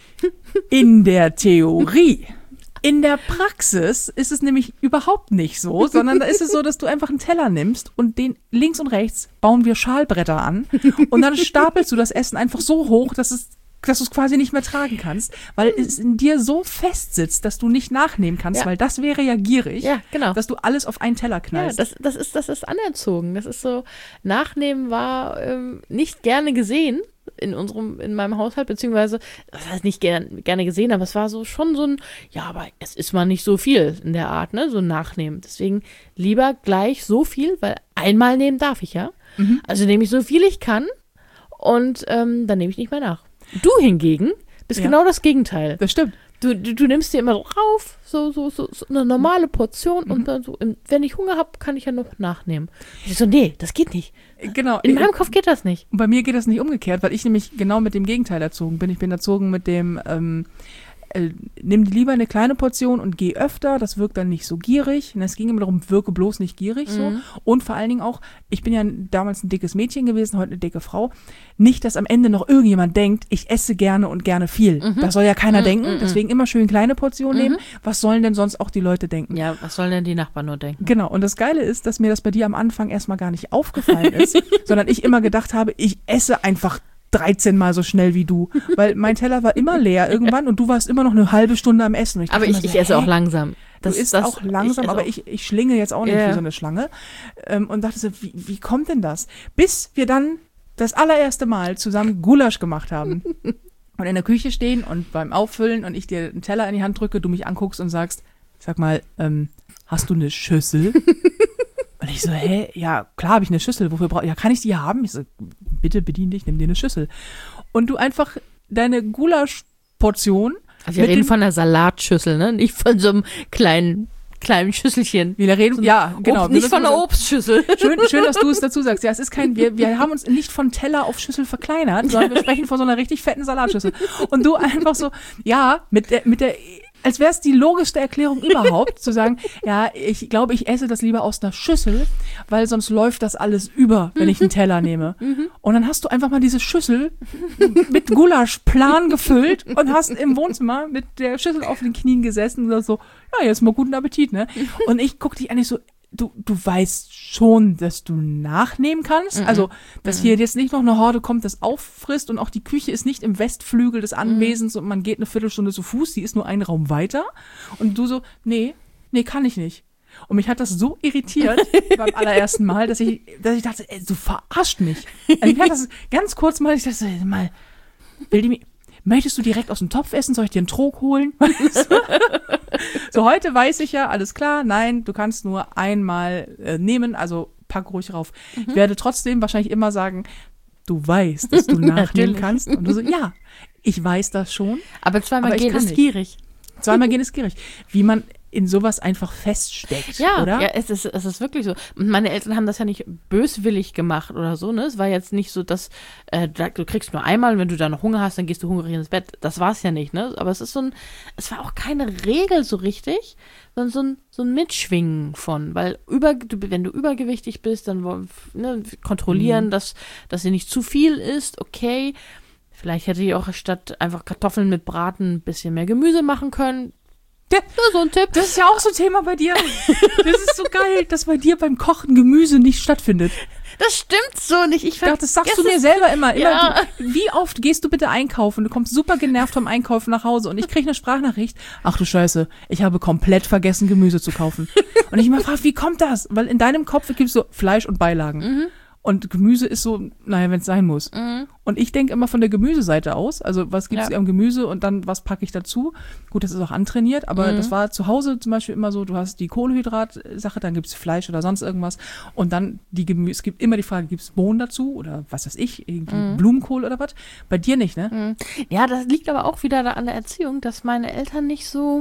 In der Theorie. In der Praxis ist es nämlich überhaupt nicht so, sondern da ist es so, dass du einfach einen Teller nimmst und den links und rechts bauen wir Schalbretter an und dann stapelst du das Essen einfach so hoch, dass du es quasi nicht mehr tragen kannst, weil es in dir so fest sitzt, dass du nicht nachnehmen kannst, weil das wäre ja gierig,
genau.
Dass du alles auf einen Teller knallst.
Ja, das ist anerzogen. Das ist so, Nachnehmen war nicht gerne gesehen in meinem Haushalt, beziehungsweise, das heißt nicht gerne gesehen, aber es war so schon so ein, ja, aber es ist mal nicht so viel in der Art, ne, so ein Nachnehmen. Deswegen lieber gleich so viel, weil einmal nehmen darf ich ja. Mhm. Also nehme ich so viel ich kann und dann nehme ich nicht mehr nach. Du hingegen bist genau das Gegenteil.
Das stimmt.
Du nimmst dir immer so rauf, so eine normale Portion und dann so, wenn ich Hunger habe, kann ich ja noch nachnehmen. Ich so, nee, das geht nicht.
Genau.
In meinem Kopf geht das nicht.
Und bei mir geht das nicht umgekehrt, weil ich nämlich genau mit dem Gegenteil erzogen bin. Ich bin erzogen mit dem, nimm dir lieber eine kleine Portion und geh öfter, das wirkt dann nicht so gierig. Und es ging immer darum, wirke bloß nicht gierig so. Und vor allen Dingen auch, ich bin ja damals ein dickes Mädchen gewesen, heute eine dicke Frau. Nicht, dass am Ende noch irgendjemand denkt, ich esse gerne und gerne viel. Das soll ja keiner denken, deswegen immer schön kleine Portionen nehmen. Was sollen denn sonst auch die Leute denken?
Ja, was sollen denn die Nachbarn nur denken?
Genau, und das Geile ist, dass mir das bei dir am Anfang erstmal gar nicht aufgefallen ist, sondern ich immer gedacht habe, ich esse einfach 13 Mal so schnell wie du, weil mein Teller war immer leer irgendwann und du warst immer noch eine halbe Stunde am Essen.
Aber ich esse auch langsam.
Du isst auch langsam, aber ich schlinge jetzt auch nicht wie so eine Schlange und dachte so, wie kommt denn das? Bis wir dann das allererste Mal zusammen Gulasch gemacht haben und in der Küche stehen und beim Auffüllen und ich dir einen Teller in die Hand drücke, du mich anguckst und sagst, sag mal, hast du eine Schüssel? Und ich so, ja, klar habe ich eine Schüssel. Wofür ja, kann ich die haben? Ich so, bitte bedien dich, nimm dir eine Schüssel. Und du einfach deine Gulaschportion.
Also wir reden von einer Salatschüssel, ne? Nicht von so einem kleinen Schüsselchen.
Wir reden, genau.
Nicht von einer Obstschüssel.
Schön, dass du es dazu sagst. Ja, es ist wir haben uns nicht von Teller auf Schüssel verkleinert, sondern wir sprechen von so einer richtig fetten Salatschüssel. Und du einfach so, ja, mit der als wäre es die logischste Erklärung überhaupt, zu sagen, ja, ich glaube, ich esse das lieber aus einer Schüssel, weil sonst läuft das alles über, wenn ich einen Teller nehme. Und dann hast du einfach mal diese Schüssel mit Gulaschplan gefüllt und hast im Wohnzimmer mit der Schüssel auf den Knien gesessen und so, ja, jetzt mal guten Appetit, ne? Und ich gucke dich eigentlich so, du weißt schon, dass du nachnehmen kannst. Also, dass hier jetzt nicht noch eine Horde kommt, das auffrisst und auch die Küche ist nicht im Westflügel des Anwesens und man geht eine Viertelstunde zu Fuß, die ist nur einen Raum weiter. Und du so, nee, kann ich nicht. Und mich hat das so irritiert beim allerersten Mal, dass ich dachte, ey, du verarscht mich. Also ich hatte das ganz kurz mal, ich dachte, mal, möchtest du direkt aus dem Topf essen? Soll ich dir einen Trog holen? So, heute weiß ich ja, alles klar, nein, du kannst nur einmal nehmen, also pack ruhig rauf. Ich werde trotzdem wahrscheinlich immer sagen, du weißt, dass du nachnehmen kannst. Und du so, ja, ich weiß das schon.
Aber zweimal gehen ist gierig.
Zweimal gehen ist gierig. Wie man in sowas einfach feststeckt, oder?
Ja, es ist wirklich so. Und meine Eltern haben das ja nicht böswillig gemacht oder so, ne? Es war jetzt nicht so, dass du kriegst nur einmal und wenn du dann noch Hunger hast, dann gehst du hungrig ins Bett. Das war es ja nicht, ne? Aber es war auch keine Regel so richtig, sondern so ein Mitschwingen von, weil wenn du übergewichtig bist, dann kontrollieren, dass sie nicht zu viel ist, okay. Vielleicht hätte ich auch statt einfach Kartoffeln mit Braten ein bisschen mehr Gemüse machen können. Ja, so ein Tipp.
Das ist ja auch so ein Thema bei dir. Das ist so geil, dass bei dir beim Kochen Gemüse nicht stattfindet.
Das stimmt so nicht. Ich
dachte, das sagst du mir selber immer. Ja. Wie oft gehst du bitte einkaufen? Du kommst super genervt vom Einkaufen nach Hause und ich kriege eine Sprachnachricht. Ach du Scheiße, ich habe komplett vergessen, Gemüse zu kaufen. Und ich immer frage, wie kommt das? Weil in deinem Kopf gibt es so Fleisch und Beilagen. Mhm. Und Gemüse ist so, naja, wenn es sein muss. Mhm. Und ich denke immer von der Gemüseseite aus. Also was gibt es am Gemüse und dann was packe ich dazu? Gut, das ist auch antrainiert, aber das war zu Hause zum Beispiel immer so, du hast die Kohlenhydrat-Sache, dann gibt es Fleisch oder sonst irgendwas. Und dann es gibt immer die Frage, gibt es Bohnen dazu oder was weiß ich, irgendwie Blumenkohl oder was? Bei dir nicht, ne?
Mhm. Ja, das liegt aber auch wieder an der Erziehung, dass meine Eltern nicht so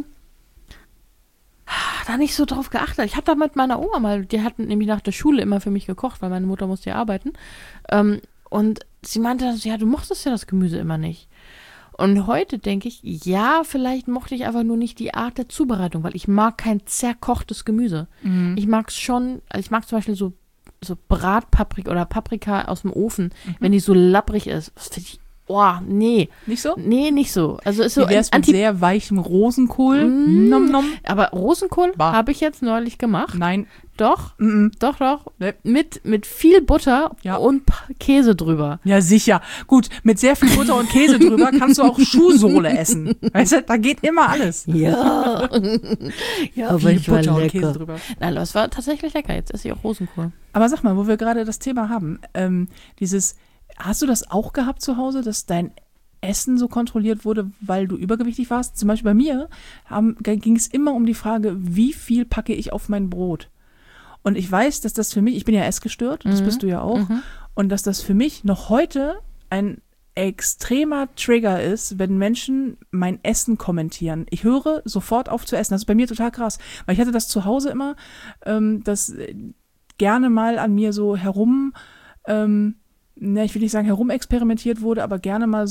drauf geachtet. Ich hatte da mit meiner Oma mal, die hatten nämlich nach der Schule immer für mich gekocht, weil meine Mutter musste ja arbeiten. Und sie meinte, ja, du mochtest ja das Gemüse immer nicht. Und heute denke ich, ja, vielleicht mochte ich einfach nur nicht die Art der Zubereitung, weil ich mag kein zerkochtes Gemüse. Mhm. Ich mag es schon, also ich mag zum Beispiel so Bratpaprika oder Paprika aus dem Ofen, wenn die so labbrig ist. Das finde ich, nee.
Nicht so?
Nee, nicht so. Also ist so
wie wär's mit sehr weichem Rosenkohl? Nom, nom.
Aber Rosenkohl habe ich jetzt neulich gemacht.
Nein.
Doch. Doch. Nee. Mit viel Butter und Käse drüber.
Ja, sicher. Gut, mit sehr viel Butter und Käse drüber kannst du auch Schuhsohle essen. Weißt du, da geht immer alles.
Ja. Ja, aber
viel Butter und Käse drüber.
Nein, das war tatsächlich lecker. Jetzt esse ich auch Rosenkohl.
Aber sag mal, wo wir gerade das Thema haben, hast du das auch gehabt zu Hause, dass dein Essen so kontrolliert wurde, weil du übergewichtig warst? Zum Beispiel bei mir ging es immer um die Frage, wie viel packe ich auf mein Brot? Und ich weiß, dass das für mich, ich bin ja essgestört, das bist du ja auch, und dass das für mich noch heute ein extremer Trigger ist, wenn Menschen mein Essen kommentieren. Ich höre sofort auf zu essen. Das ist bei mir total krass, weil ich hatte das zu Hause immer, dass gerne mal an mir so herum ich will nicht sagen herumexperimentiert wurde, aber gerne mal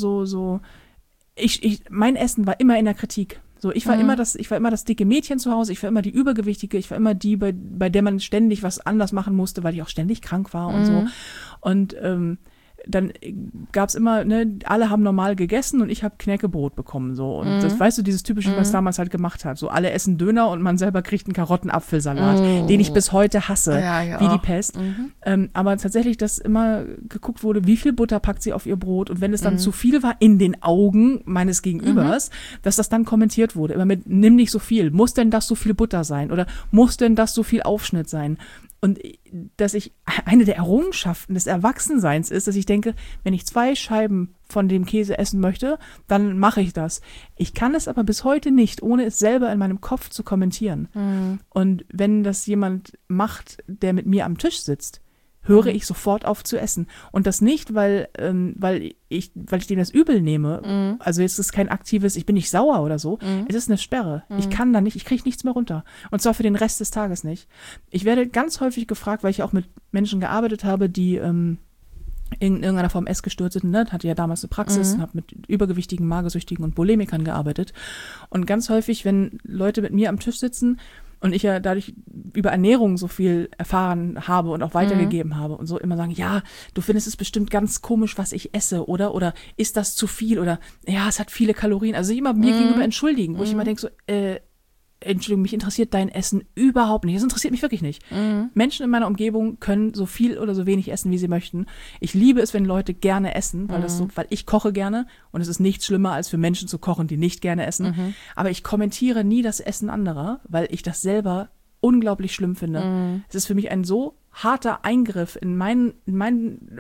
mein Essen war immer in der Kritik. So, ich war immer das dicke Mädchen zu Hause, ich war immer die Übergewichtige, ich war immer die, bei der man ständig was anders machen musste, weil ich auch ständig krank war und so. Und dann gab es immer, ne, alle haben normal gegessen und ich habe Knäckebrot bekommen, so. Und das, weißt du, dieses typische, was damals halt gemacht hat. So, alle essen Döner und man selber kriegt einen Karottenapfelsalat, den ich bis heute hasse, wie die Pest. Aber tatsächlich, dass immer geguckt wurde, wie viel Butter packt sie auf ihr Brot und wenn es dann zu viel war in den Augen meines Gegenübers, dass das dann kommentiert wurde. Immer mit, nimm nicht so viel. Muss denn das so viel Butter sein? Oder muss denn das so viel Aufschnitt sein? Und dass eine der Errungenschaften des Erwachsenseins ist, dass ich denke, wenn ich 2 Scheiben von dem Käse essen möchte, dann mache ich das. Ich kann es aber bis heute nicht, ohne es selber in meinem Kopf zu kommentieren. Und wenn das jemand macht, der mit mir am Tisch sitzt, höre ich sofort auf zu essen. Und das nicht, weil ich denen das übel nehme. Also jetzt ist kein aktives, ich bin nicht sauer oder so. Es ist eine Sperre. Ich kann da nicht, ich kriege nichts mehr runter. Und zwar für den Rest des Tages nicht. Ich werde ganz häufig gefragt, weil ich auch mit Menschen gearbeitet habe, die in irgendeiner Form essgestört sind, ne? Hatte ja damals eine Praxis und habe mit übergewichtigen, magersüchtigen und Bulimikern gearbeitet. Und ganz häufig, wenn Leute mit mir am Tisch sitzen und ich ja dadurch über Ernährung so viel erfahren habe und auch weitergegeben habe und so immer sagen, ja, du findest es bestimmt ganz komisch, was ich esse, oder ist das zu viel oder ja, es hat viele Kalorien. Also immer mir gegenüber entschuldigen, wo ich immer denke so, Entschuldigung, mich interessiert dein Essen überhaupt nicht. Das interessiert mich wirklich nicht. Menschen in meiner Umgebung können so viel oder so wenig essen, wie sie möchten. Ich liebe es, wenn Leute gerne essen, weil ich koche gerne und es ist nichts schlimmer, als für Menschen zu kochen, die nicht gerne essen. Aber ich kommentiere nie das Essen anderer, weil ich das selber unglaublich schlimm finde. Es ist für mich ein so harter Eingriff in mein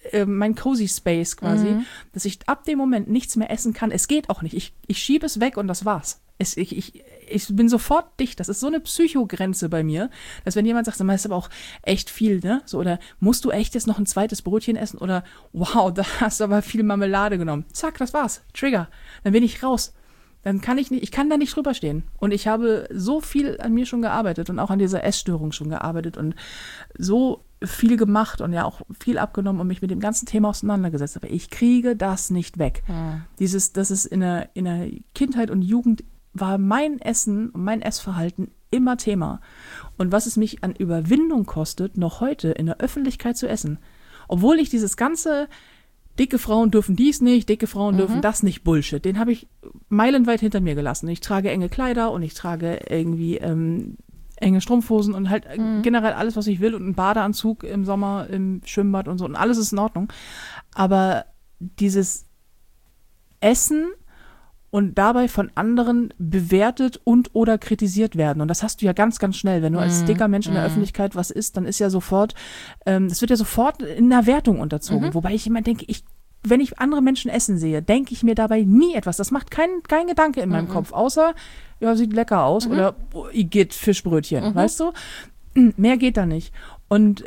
mein Cozy Space quasi, dass ich ab dem Moment nichts mehr essen kann. Es geht auch nicht. Ich schiebe es weg und das war's. Ich bin sofort dicht. Das ist so eine Psychogrenze bei mir, dass wenn jemand sagt, das ist aber auch echt viel, ne? So, oder musst du echt jetzt noch ein zweites Brötchen essen? Oder wow, da hast du aber viel Marmelade genommen. Zack, das war's. Trigger. Dann bin ich raus. Dann kann ich kann da nicht drüber stehen. Und ich habe so viel an mir schon gearbeitet und auch an dieser Essstörung schon gearbeitet und so viel gemacht und ja auch viel abgenommen und mich mit dem ganzen Thema auseinandergesetzt. Aber ich kriege das nicht weg. Ja. Das ist in der Kindheit und Jugend war mein Essen und mein Essverhalten immer Thema. Und was es mich an Überwindung kostet, noch heute in der Öffentlichkeit zu essen. Obwohl ich dieses ganze dicke Frauen dürfen dies nicht, dicke Frauen dürfen das nicht Bullshit, den habe ich meilenweit hinter mir gelassen. Ich trage enge Kleider und ich trage irgendwie enge Strumpfhosen und halt generell alles, was ich will und einen Badeanzug im Sommer, im Schwimmbad und so und alles ist in Ordnung. Aber dieses Essen und dabei von anderen bewertet und oder kritisiert werden. Und das hast du ja ganz, ganz schnell. Wenn du als dicker Mensch in der Öffentlichkeit was isst, dann ist ja sofort, das wird ja sofort in einer Wertung unterzogen. Wobei ich immer denke, wenn ich andere Menschen essen sehe, denke ich mir dabei nie etwas. Das macht kein Gedanke in meinem Kopf, außer, ja, sieht lecker aus oder Igitt, Fischbrötchen, weißt du? Mehr geht da nicht. Und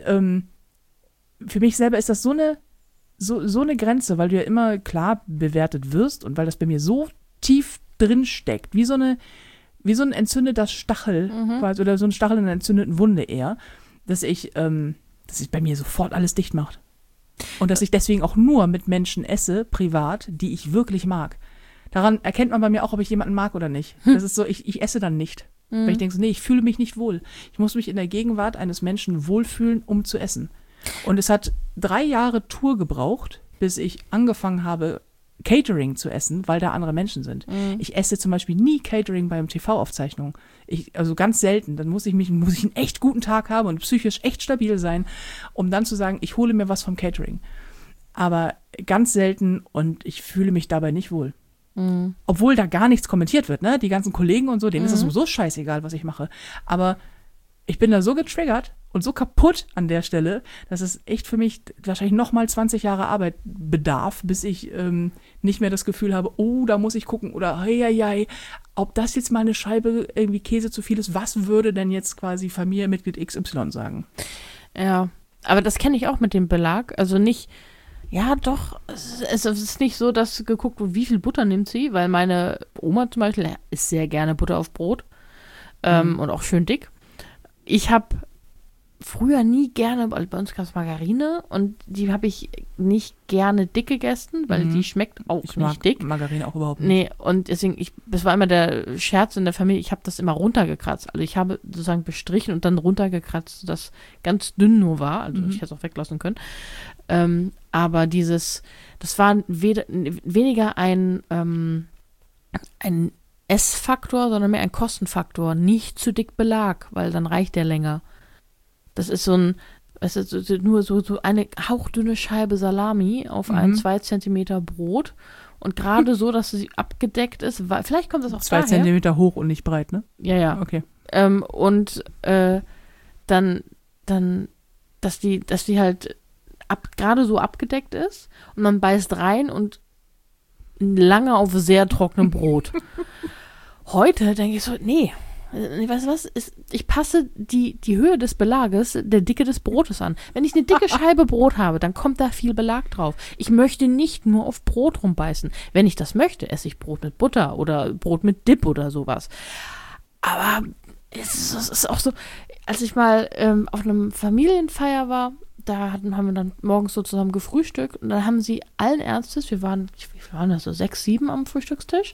für mich selber ist das so eine Grenze, weil du ja immer klar bewertet wirst und weil das bei mir so tief drin steckt, wie so ein entzündeter Stachel quasi, oder so ein Stachel in einer entzündeten Wunde eher, dass sich bei mir sofort alles dicht macht. Und dass ich deswegen auch nur mit Menschen esse, privat, die ich wirklich mag. Daran erkennt man bei mir auch, ob ich jemanden mag oder nicht. Das ist so, ich esse dann nicht. Weil ich denke so, nee, ich fühle mich nicht wohl. Ich muss mich in der Gegenwart eines Menschen wohlfühlen, um zu essen. Und es hat 3 Jahre Tour gebraucht, bis ich angefangen habe, Catering zu essen, weil da andere Menschen sind. Ich esse zum Beispiel nie Catering beim TV-Aufzeichnung. Also ganz selten. Dann muss ich einen echt guten Tag haben und psychisch echt stabil sein, um dann zu sagen, ich hole mir was vom Catering. Aber ganz selten und ich fühle mich dabei nicht wohl. Obwohl da gar nichts kommentiert wird, ne? Die ganzen Kollegen und so, denen ist es sowieso scheißegal, was ich mache. Aber ich bin da so getriggert und so kaputt an der Stelle, dass es echt für mich wahrscheinlich nochmal 20 Jahre Arbeit bedarf, bis ich nicht mehr das Gefühl habe, oh, da muss ich gucken oder hei, ob das jetzt mal eine Scheibe irgendwie Käse zu viel ist, was würde denn jetzt quasi Familienmitglied XY sagen?
Ja, aber das kenne ich auch mit dem Belag, also nicht, ja doch, es ist nicht so, dass geguckt wird, wie viel Butter nimmt sie, weil meine Oma zum Beispiel isst sehr gerne Butter auf Brot und auch schön dick. Ich habe früher nie gerne, bei uns gab es Margarine und die habe ich nicht gerne dick gegessen, weil die schmeckt auch nicht dick.
Margarine auch überhaupt nicht.
Nee, und deswegen, das war immer der Scherz in der Familie, ich habe das immer runtergekratzt. Also ich habe sozusagen bestrichen und dann runtergekratzt, sodass ganz dünn nur war. Also ich hätte es auch weglassen können. Aber das war weniger ein Essfaktor, sondern mehr ein Kostenfaktor. Nicht zu dick Belag, weil dann reicht der länger. Das ist nur so eine hauchdünne Scheibe Salami auf ein 2 Zentimeter Brot und gerade so, dass sie abgedeckt ist. Weil, vielleicht kommt das auch
2 Zentimeter hoch und nicht breit, ne?
Ja.
Okay.
Und dann, dass die halt gerade so abgedeckt ist und man beißt rein und lange auf sehr trockenem Brot. Heute denke ich so, nee, weißt du was? Ich passe die Höhe des Belages der Dicke des Brotes an. Wenn ich eine dicke Scheibe Brot habe, dann kommt da viel Belag drauf. Ich möchte nicht nur auf Brot rumbeißen. Wenn ich das möchte, esse ich Brot mit Butter oder Brot mit Dip oder sowas. Aber es ist auch so, als ich mal auf einem Familienfeier war, da haben wir dann morgens so zusammen gefrühstückt und dann haben sie allen Ernstes, wir waren das so 6, 7 am Frühstückstisch,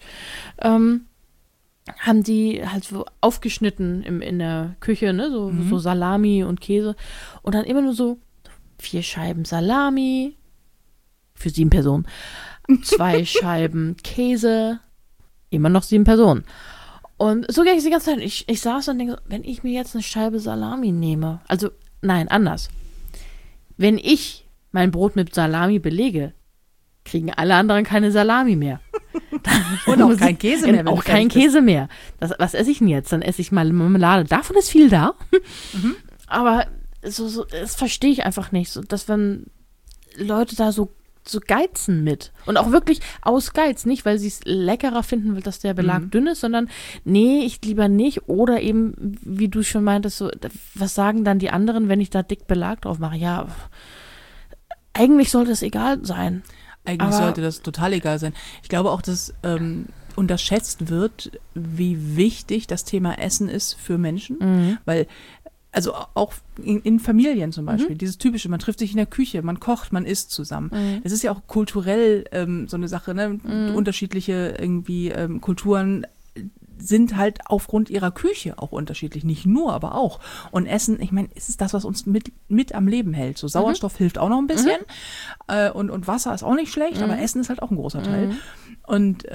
haben die halt so aufgeschnitten in der Küche, ne, so Salami und Käse und dann immer nur so 4 Scheiben Salami für 7 Personen, 2 Scheiben Käse, immer noch 7 Personen. Und so ging es die ganze Zeit. Ich saß und denke so, wenn ich mir jetzt eine Scheibe Salami nehme, also nein, anders. Wenn ich mein Brot mit Salami belege, kriegen alle anderen keine Salami mehr.
Und auch kein Käse mehr.
Auch kein Käse mehr. Was esse ich denn jetzt? Dann esse ich mal Marmelade. Davon ist viel da. Aber das verstehe ich einfach nicht. So, dass wenn Leute da so geizen mit. Und auch wirklich aus Geiz. Nicht, weil sie es leckerer finden, dass der Belag dünn ist, sondern nee, ich lieber nicht. Oder eben, wie du schon meintest, so, was sagen dann die anderen, wenn ich da dick Belag drauf mache? Ja, eigentlich sollte es egal sein.
Eigentlich sollte das total egal sein. Ich glaube auch, dass unterschätzt wird, wie wichtig das Thema Essen ist für Menschen. Weil also auch in Familien zum Beispiel, dieses Typische, man trifft sich in der Küche, man kocht, man isst zusammen. Es ist ja auch kulturell so eine Sache, ne? Unterschiedliche irgendwie Kulturen sind halt aufgrund ihrer Küche auch unterschiedlich. Nicht nur, aber auch. Und Essen, ich meine, es ist das, was uns mit am Leben hält. So Sauerstoff hilft auch noch ein bisschen und Wasser ist auch nicht schlecht, aber Essen ist halt auch ein großer Teil. Und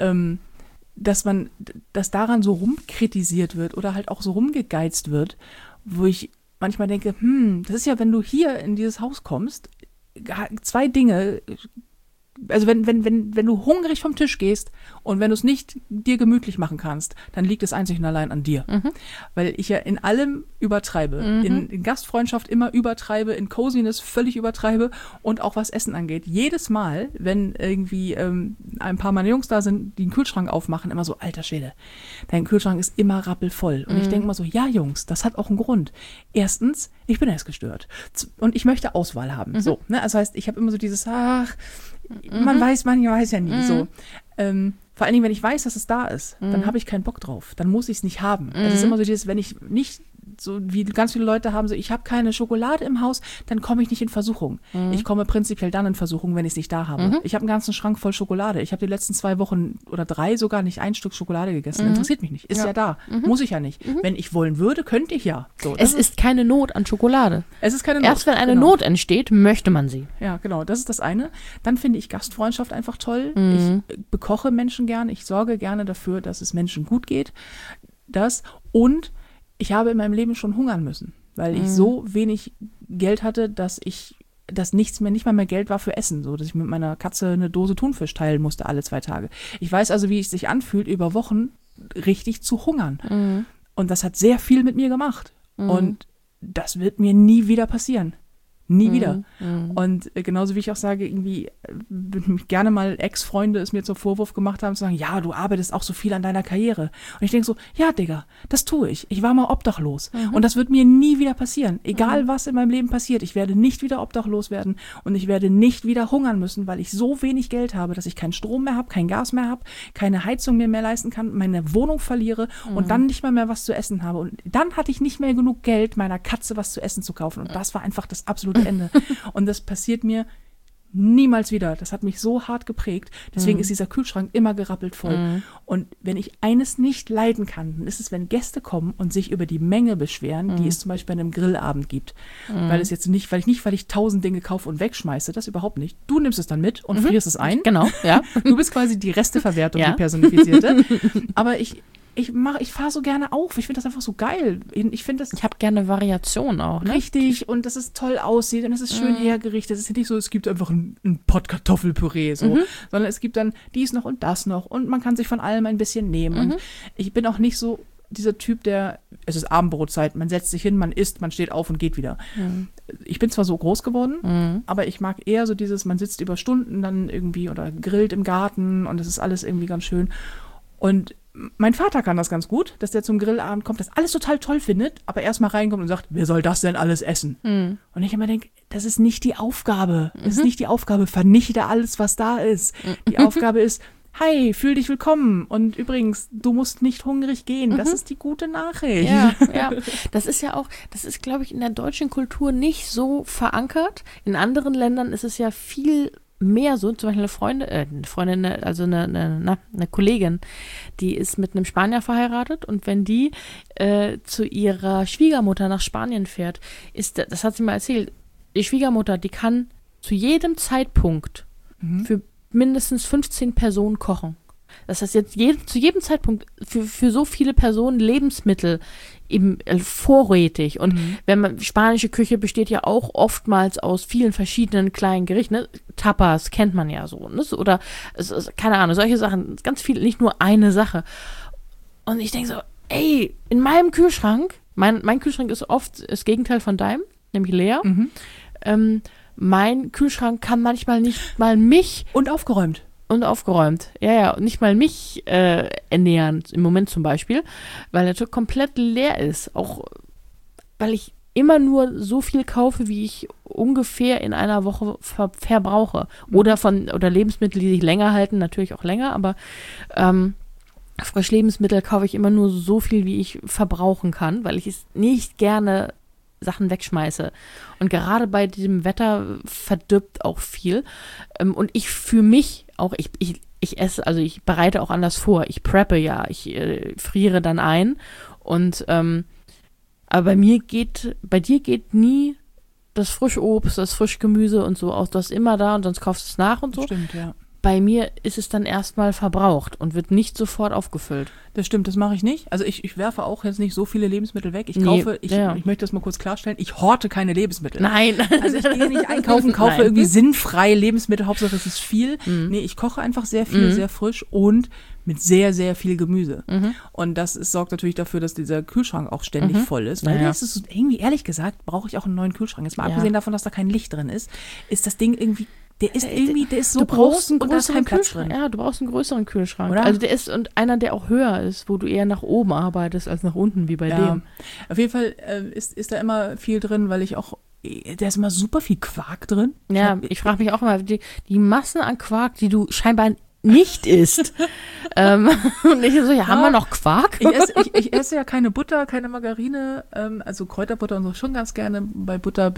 dass daran so rumkritisiert wird oder halt auch so rumgegeizt wird, wo ich manchmal denke, das ist ja, wenn du hier in dieses Haus kommst, 2 Dinge, also wenn du hungrig vom Tisch gehst und wenn du es nicht dir gemütlich machen kannst, dann liegt es einzig und allein an dir. Weil ich ja in allem übertreibe. In Gastfreundschaft immer übertreibe, in Coziness völlig übertreibe und auch was Essen angeht. Jedes Mal, wenn irgendwie ein paar meiner Jungs da sind, die den Kühlschrank aufmachen, immer so, alter Schwede, dein Kühlschrank ist immer rappelvoll. Und ich denke mal so, ja Jungs, das hat auch einen Grund. Erstens, ich bin essgestört. Und ich möchte Auswahl haben. So, ne? Das heißt, ich habe immer so dieses, man weiß ja nie. So. Vor allen Dingen, wenn ich weiß, dass es da ist, dann habe ich keinen Bock drauf. Dann muss ich es nicht haben. Es ist immer so dieses, wenn ich nicht, so wie ganz viele Leute haben, so ich habe keine Schokolade im Haus, dann komme ich nicht in Versuchung. Ich komme prinzipiell dann in Versuchung, wenn ich es nicht da habe. Ich habe einen ganzen Schrank voll Schokolade. Ich habe die letzten 2 Wochen oder 3 sogar nicht ein Stück Schokolade gegessen. Interessiert mich nicht. Ist ja da. Muss ich ja nicht. Wenn ich wollen würde, könnte ich ja. So,
es ist keine Not an Schokolade.
Es ist keine Not.
Erst wenn eine Not entsteht, möchte man sie.
Ja, genau. Das ist das eine. Dann finde ich Gastfreundschaft einfach toll. Ich bekoche Menschen gerne. Ich sorge gerne dafür, dass es Menschen gut geht. Und ich habe in meinem Leben schon hungern müssen, weil ich so wenig Geld hatte, dass nicht mal mehr Geld war für Essen, so dass ich mit meiner Katze eine Dose Thunfisch teilen musste alle 2 Tage. Ich weiß also, wie es sich anfühlt, über Wochen richtig zu hungern. Und das hat sehr viel mit mir gemacht. Und das wird mir nie wieder passieren. Nie wieder. Und genauso wie ich auch sage, irgendwie gerne mal Ex-Freunde es mir zum Vorwurf gemacht haben, zu sagen, ja, du arbeitest auch so viel an deiner Karriere. Und ich denke so, ja, Digga, das tue ich. Ich war mal obdachlos. Und das wird mir nie wieder passieren. Egal, was in meinem Leben passiert, ich werde nicht wieder obdachlos werden und ich werde nicht wieder hungern müssen, weil ich so wenig Geld habe, dass ich keinen Strom mehr habe, kein Gas mehr habe, keine Heizung mir mehr leisten kann, meine Wohnung verliere und dann nicht mal mehr was zu essen habe. Und dann hatte ich nicht mehr genug Geld, meiner Katze was zu essen zu kaufen. Und das war einfach das absolute Ende. Und das passiert mir niemals wieder. Das hat mich so hart geprägt. Deswegen ist dieser Kühlschrank immer gerappelt voll. Und wenn ich eines nicht leiden kann, dann ist es, wenn Gäste kommen und sich über die Menge beschweren, die es zum Beispiel bei einem Grillabend gibt. Weil ich 1000 Dinge kaufe und wegschmeiße, das überhaupt nicht. Du nimmst es dann mit und frierst es ein.
Genau, ja.
Du bist quasi die Resteverwertung, die personifizierte. Aber ich fahre so gerne auf. Ich finde das einfach so geil. Ich
habe gerne Variation auch. Ne?
Richtig. Und dass es toll aussieht und es ist schön hergerichtet. Es ist nicht so, es gibt einfach einen Pott Kartoffelpüree, so, sondern es gibt dann dies noch und das noch und man kann sich von allem ein bisschen nehmen. Und ich bin auch nicht so dieser Typ, es ist Abendbrotzeit, man setzt sich hin, man isst, man steht auf und geht wieder. Ich bin zwar so groß geworden, aber ich mag eher so dieses, man sitzt über Stunden dann irgendwie oder grillt im Garten und es ist alles irgendwie ganz schön. Und mein Vater kann das ganz gut, dass der zum Grillabend kommt, das alles total toll findet, aber erstmal reinkommt und sagt, wer soll das denn alles essen? Und ich immer denke, das ist nicht die Aufgabe. Das ist nicht die Aufgabe, vernichte alles, was da ist. Die Aufgabe ist, hi, fühl dich willkommen. Und übrigens, du musst nicht hungrig gehen. Das ist die gute Nachricht.
Ja. Das ist, glaube ich, in der deutschen Kultur nicht so verankert. In anderen Ländern ist es ja viel mehr so, zum Beispiel eine Freundin, also eine Kollegin, die ist mit einem Spanier verheiratet und wenn die zu ihrer Schwiegermutter nach Spanien fährt, das hat sie mal erzählt, die Schwiegermutter, die kann zu jedem Zeitpunkt für mindestens 15 Personen kochen. Das heißt jetzt zu jedem Zeitpunkt für so viele Personen Lebensmittel eben vorrätig. Und spanische Küche besteht ja auch oftmals aus vielen verschiedenen kleinen Gerichten. Ne? Tapas kennt man ja so. Ne? Oder, keine Ahnung, solche Sachen. Ganz viel, nicht nur eine Sache. Und ich denke so, ey, in meinem Kühlschrank, mein Kühlschrank ist oft das Gegenteil von deinem, nämlich leer. mein Kühlschrank kann manchmal nicht mal mich
Und aufgeräumt.
Ja, nicht mal mich ernähren, im Moment zum Beispiel, weil der Tür komplett leer ist. Auch weil ich immer nur so viel kaufe, wie ich ungefähr in einer Woche verbrauche. Oder Lebensmittel, die sich länger halten, natürlich auch länger, aber Frischlebensmittel kaufe ich immer nur so viel, wie ich verbrauchen kann, weil ich es nicht gerne Sachen wegschmeiße. Und gerade bei diesem Wetter verdirbt auch viel. Und ich für mich auch, ich esse, also ich bereite auch anders vor. Ich preppe ja, ich friere dann ein. Und aber bei dir geht nie das Frischobst, das Frischgemüse und so aus. Du hast immer da und sonst kaufst du es nach und so.
Stimmt, ja.
Bei mir ist es dann erstmal verbraucht und wird nicht sofort aufgefüllt.
Das stimmt, das mache ich nicht. Also ich werfe auch jetzt nicht so viele Lebensmittel weg. Ich möchte das mal kurz klarstellen, ich horte keine Lebensmittel.
Nein.
Also ich gehe nicht einkaufen, kaufe irgendwie sinnfreie Lebensmittel, Hauptsache es ist viel. Nee, ich koche einfach sehr viel, sehr frisch und mit sehr, sehr viel Gemüse. Und das sorgt natürlich dafür, dass dieser Kühlschrank auch ständig voll ist. Weil das ist irgendwie, ehrlich gesagt, brauche ich auch einen neuen Kühlschrank. Jetzt mal abgesehen davon, dass da kein Licht drin ist das Ding irgendwie, der ist so groß und da ist kein Platz drin.
Ja, du brauchst einen größeren Kühlschrank.
Oder?
Also der ist und einer, der auch höher ist, wo du eher nach oben arbeitest als nach unten, wie bei dem.
Auf jeden Fall ist da immer viel drin, weil da ist immer super viel Quark drin.
Ja, ich frage mich auch immer, die Massen an Quark, die du scheinbar nicht isst. Und ich so, haben wir noch Quark?
Ich esse ja keine Butter, keine Margarine, also Kräuterbutter und so schon ganz gerne. Bei Butter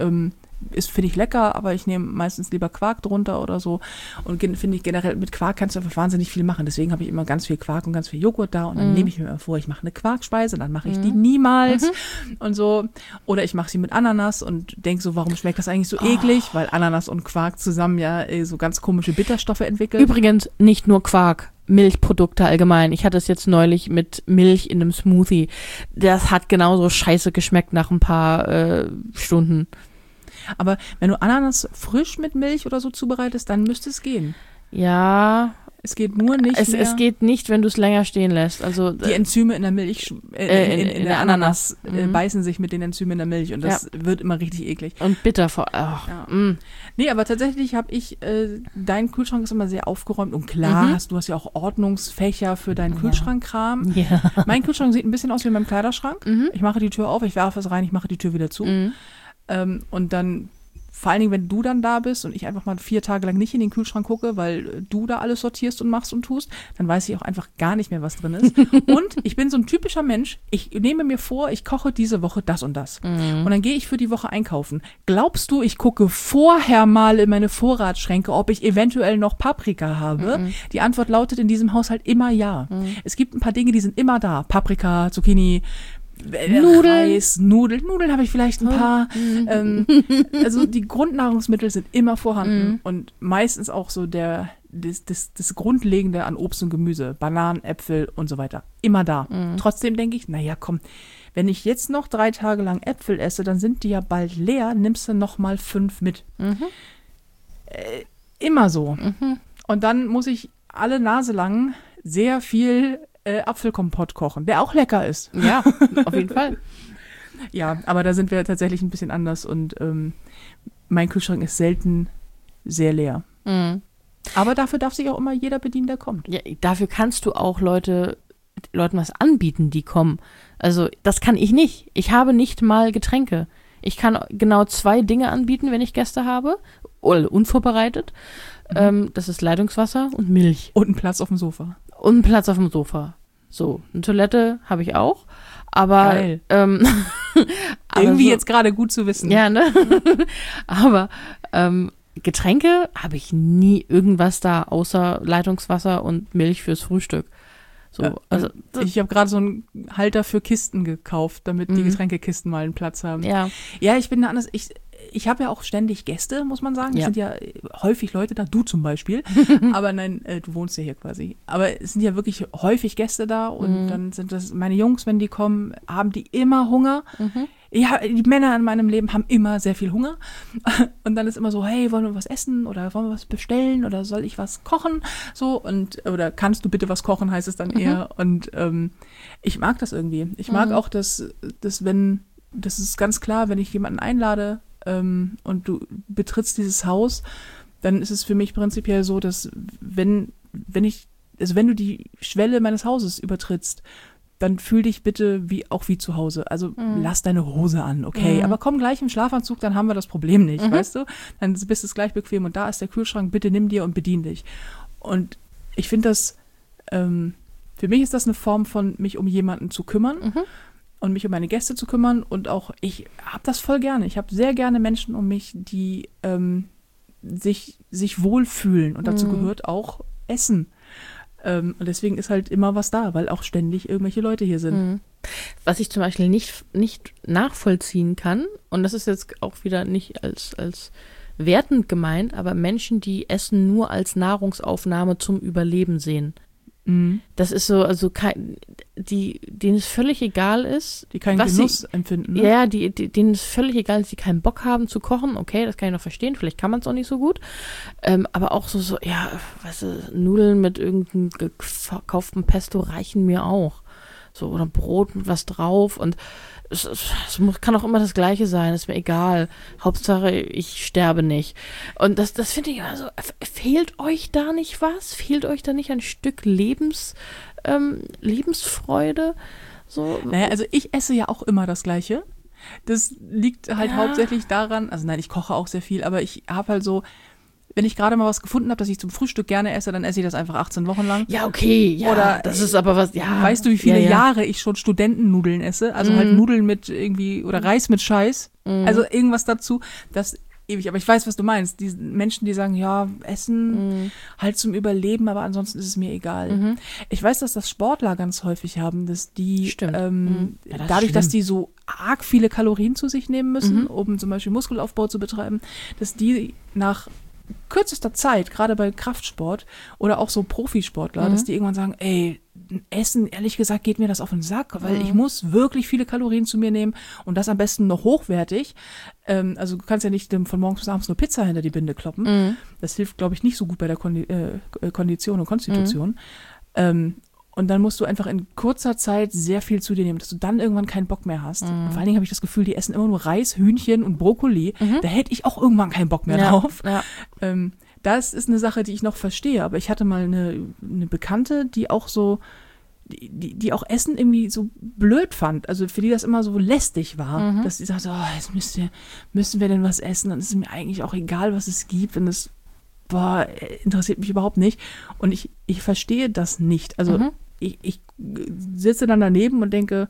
finde ich lecker, aber ich nehme meistens lieber Quark drunter oder so. Und finde ich generell, mit Quark kannst du einfach wahnsinnig viel machen. Deswegen habe ich immer ganz viel Quark und ganz viel Joghurt da und dann nehme ich mir immer vor, ich mache eine Quarkspeise, dann mache ich die niemals und so. Oder ich mache sie mit Ananas und denke so, warum schmeckt das eigentlich so eklig? Weil Ananas und Quark zusammen ja so ganz komische Bitterstoffe entwickeln.
Übrigens nicht nur Quark. Milchprodukte allgemein. Ich hatte es jetzt neulich mit Milch in einem Smoothie. Das hat genauso scheiße geschmeckt nach ein paar Stunden.
Aber wenn du Ananas frisch mit Milch oder so zubereitest, dann müsste es gehen.
Ja.
Es geht nur nicht mehr.
Es geht nicht, wenn du es länger stehen lässt. Also
die Enzyme in der Milch, in der Ananas beißen sich mit den Enzymen in der Milch und das wird immer richtig eklig.
Und bitter
Nee, aber tatsächlich habe ich, dein Kühlschrank ist immer sehr aufgeräumt und klar, du hast ja auch Ordnungsfächer für deinen Kühlschrankkram.
Ja.
Mein Kühlschrank sieht ein bisschen aus wie mein Kleiderschrank. Ich mache die Tür auf, ich werfe es rein, ich mache die Tür wieder zu. Und dann, vor allen Dingen, wenn du dann da bist und ich einfach mal 4 Tage lang nicht in den Kühlschrank gucke, weil du da alles sortierst und machst und tust, dann weiß ich auch einfach gar nicht mehr, was drin ist. Und ich bin so ein typischer Mensch, ich nehme mir vor, ich koche diese Woche das und das. Und dann gehe ich für die Woche einkaufen. Glaubst du, ich gucke vorher mal in meine Vorratsschränke, ob ich eventuell noch Paprika habe? Die Antwort lautet in diesem Haushalt immer ja. Es gibt ein paar Dinge, die sind immer da. Paprika, Zucchini, Reis, Nudeln habe ich vielleicht ein paar. Also die Grundnahrungsmittel sind immer vorhanden und meistens auch so das Grundlegende an Obst und Gemüse, Bananen, Äpfel und so weiter, immer da. Trotzdem denke ich, naja, komm, wenn ich jetzt noch 3 Tage lang Äpfel esse, dann sind die ja bald leer, nimmst du noch mal 5 mit. Immer so. Und dann muss ich alle Nase lang sehr viel Apfelkompott kochen, der auch lecker ist.
Ja, auf jeden Fall.
Ja, aber da sind wir tatsächlich ein bisschen anders und mein Kühlschrank ist selten sehr leer. Aber dafür darf sich auch immer jeder bedienen, der kommt.
Ja, dafür kannst du auch Leuten was anbieten, die kommen. Also das kann ich nicht. Ich habe nicht mal Getränke. Ich kann genau 2 Dinge anbieten, wenn ich Gäste habe, oder unvorbereitet. Das ist Leitungswasser und Milch.
Und einen Platz auf dem Sofa.
Und einen Platz auf dem Sofa. So, eine Toilette habe ich auch. Aber,
geil.
Aber
irgendwie
so,
jetzt gerade gut zu wissen.
Ja, ne? Aber Getränke habe ich nie irgendwas da, außer Leitungswasser und Milch fürs Frühstück. So, also,
ich habe gerade so einen Halter für Kisten gekauft, damit die Getränkekisten mal einen Platz haben.
Ja,
ich bin da anders. Ich habe ja auch ständig Gäste, muss man sagen. Es sind ja häufig Leute da, du zum Beispiel. Aber nein, du wohnst ja hier quasi. Aber es sind ja wirklich häufig Gäste da und dann sind das meine Jungs, wenn die kommen, haben die immer Hunger. Ja, die Männer in meinem Leben haben immer sehr viel Hunger. Und dann ist immer so, hey, wollen wir was essen oder wollen wir was bestellen oder soll ich was kochen? So oder kannst du bitte was kochen, heißt es dann eher. Und ich mag das irgendwie. Ich mag auch, dass ist ganz klar, wenn ich jemanden einlade, und du betrittst dieses Haus, dann ist es für mich prinzipiell so, dass wenn du die Schwelle meines Hauses übertrittst, dann fühl dich bitte wie zu Hause. Also lass deine Hose an, okay? Aber komm gleich im Schlafanzug, dann haben wir das Problem nicht, weißt du? Dann bist du es gleich bequem und da ist der Kühlschrank, bitte nimm dir und bedien dich. Und ich finde das, für mich ist das eine Form von mich um jemanden zu kümmern und mich um meine Gäste zu kümmern und auch, ich habe das voll gerne. Ich habe sehr gerne Menschen um mich, die sich wohlfühlen und dazu gehört auch Essen. Und deswegen ist halt immer was da, weil auch ständig irgendwelche Leute hier sind.
Was ich zum Beispiel nicht nachvollziehen kann, und das ist jetzt auch wieder nicht als wertend gemeint, aber Menschen, die Essen nur als Nahrungsaufnahme zum Überleben sehen. Das ist so, also denen es völlig egal ist.
Die keinen Genuss empfinden, ne?
Ja, denen es völlig egal ist, die keinen Bock haben zu kochen. Okay, das kann ich noch verstehen. Vielleicht kann man es auch nicht so gut. Aber auch so, ja, weißt du, Nudeln mit irgendeinem gekauften Pesto reichen mir auch. So, oder Brot mit was drauf und es kann auch immer das Gleiche sein, ist mir egal. Hauptsache, ich sterbe nicht. Und das finde ich immer so, fehlt euch da nicht was? Fehlt euch da nicht ein Stück Lebensfreude? So.
Naja, also ich esse ja auch immer das Gleiche. Das liegt halt hauptsächlich daran, also nein, ich koche auch sehr viel, aber ich habe halt so, wenn ich gerade mal was gefunden habe, das ich zum Frühstück gerne esse, dann esse ich das einfach 18 Wochen lang.
Ja, okay, ja,
oder
das ist aber was, ja.
Weißt du, wie viele Jahre ich schon Studentennudeln esse? Also halt Nudeln mit irgendwie, oder Reis mit Scheiß. Also irgendwas dazu, das ewig. Aber ich weiß, was du meinst. Die Menschen, die sagen, ja, Essen halt zum Überleben, aber ansonsten ist es mir egal. Ich weiß, dass das Sportler ganz häufig haben, dass die dadurch, dass die so arg viele Kalorien zu sich nehmen müssen, um zum Beispiel Muskelaufbau zu betreiben, dass die nach kürzester Zeit, gerade bei Kraftsport oder auch so Profisportler, dass die irgendwann sagen, ey, Essen, ehrlich gesagt, geht mir das auf den Sack, weil ich muss wirklich viele Kalorien zu mir nehmen und das am besten noch hochwertig. Also du kannst ja nicht von morgens bis abends nur Pizza hinter die Binde kloppen. Das hilft, glaube ich, nicht so gut bei der Kondition und Konstitution. Und dann musst du einfach in kurzer Zeit sehr viel zu dir nehmen, dass du dann irgendwann keinen Bock mehr hast. Und vor allen Dingen habe ich das Gefühl, die essen immer nur Reis, Hühnchen und Brokkoli. Da hätte ich auch irgendwann keinen Bock mehr drauf. Ja. Das ist eine Sache, die ich noch verstehe. Aber ich hatte mal eine Bekannte, die auch so, die auch Essen irgendwie so blöd fand. Also für die das immer so lästig war. Dass sie sagte, jetzt müssen wir denn was essen? Und es ist mir eigentlich auch egal, was es gibt. Und das interessiert mich überhaupt nicht. Und ich verstehe das nicht. Also ich sitze dann daneben und denke,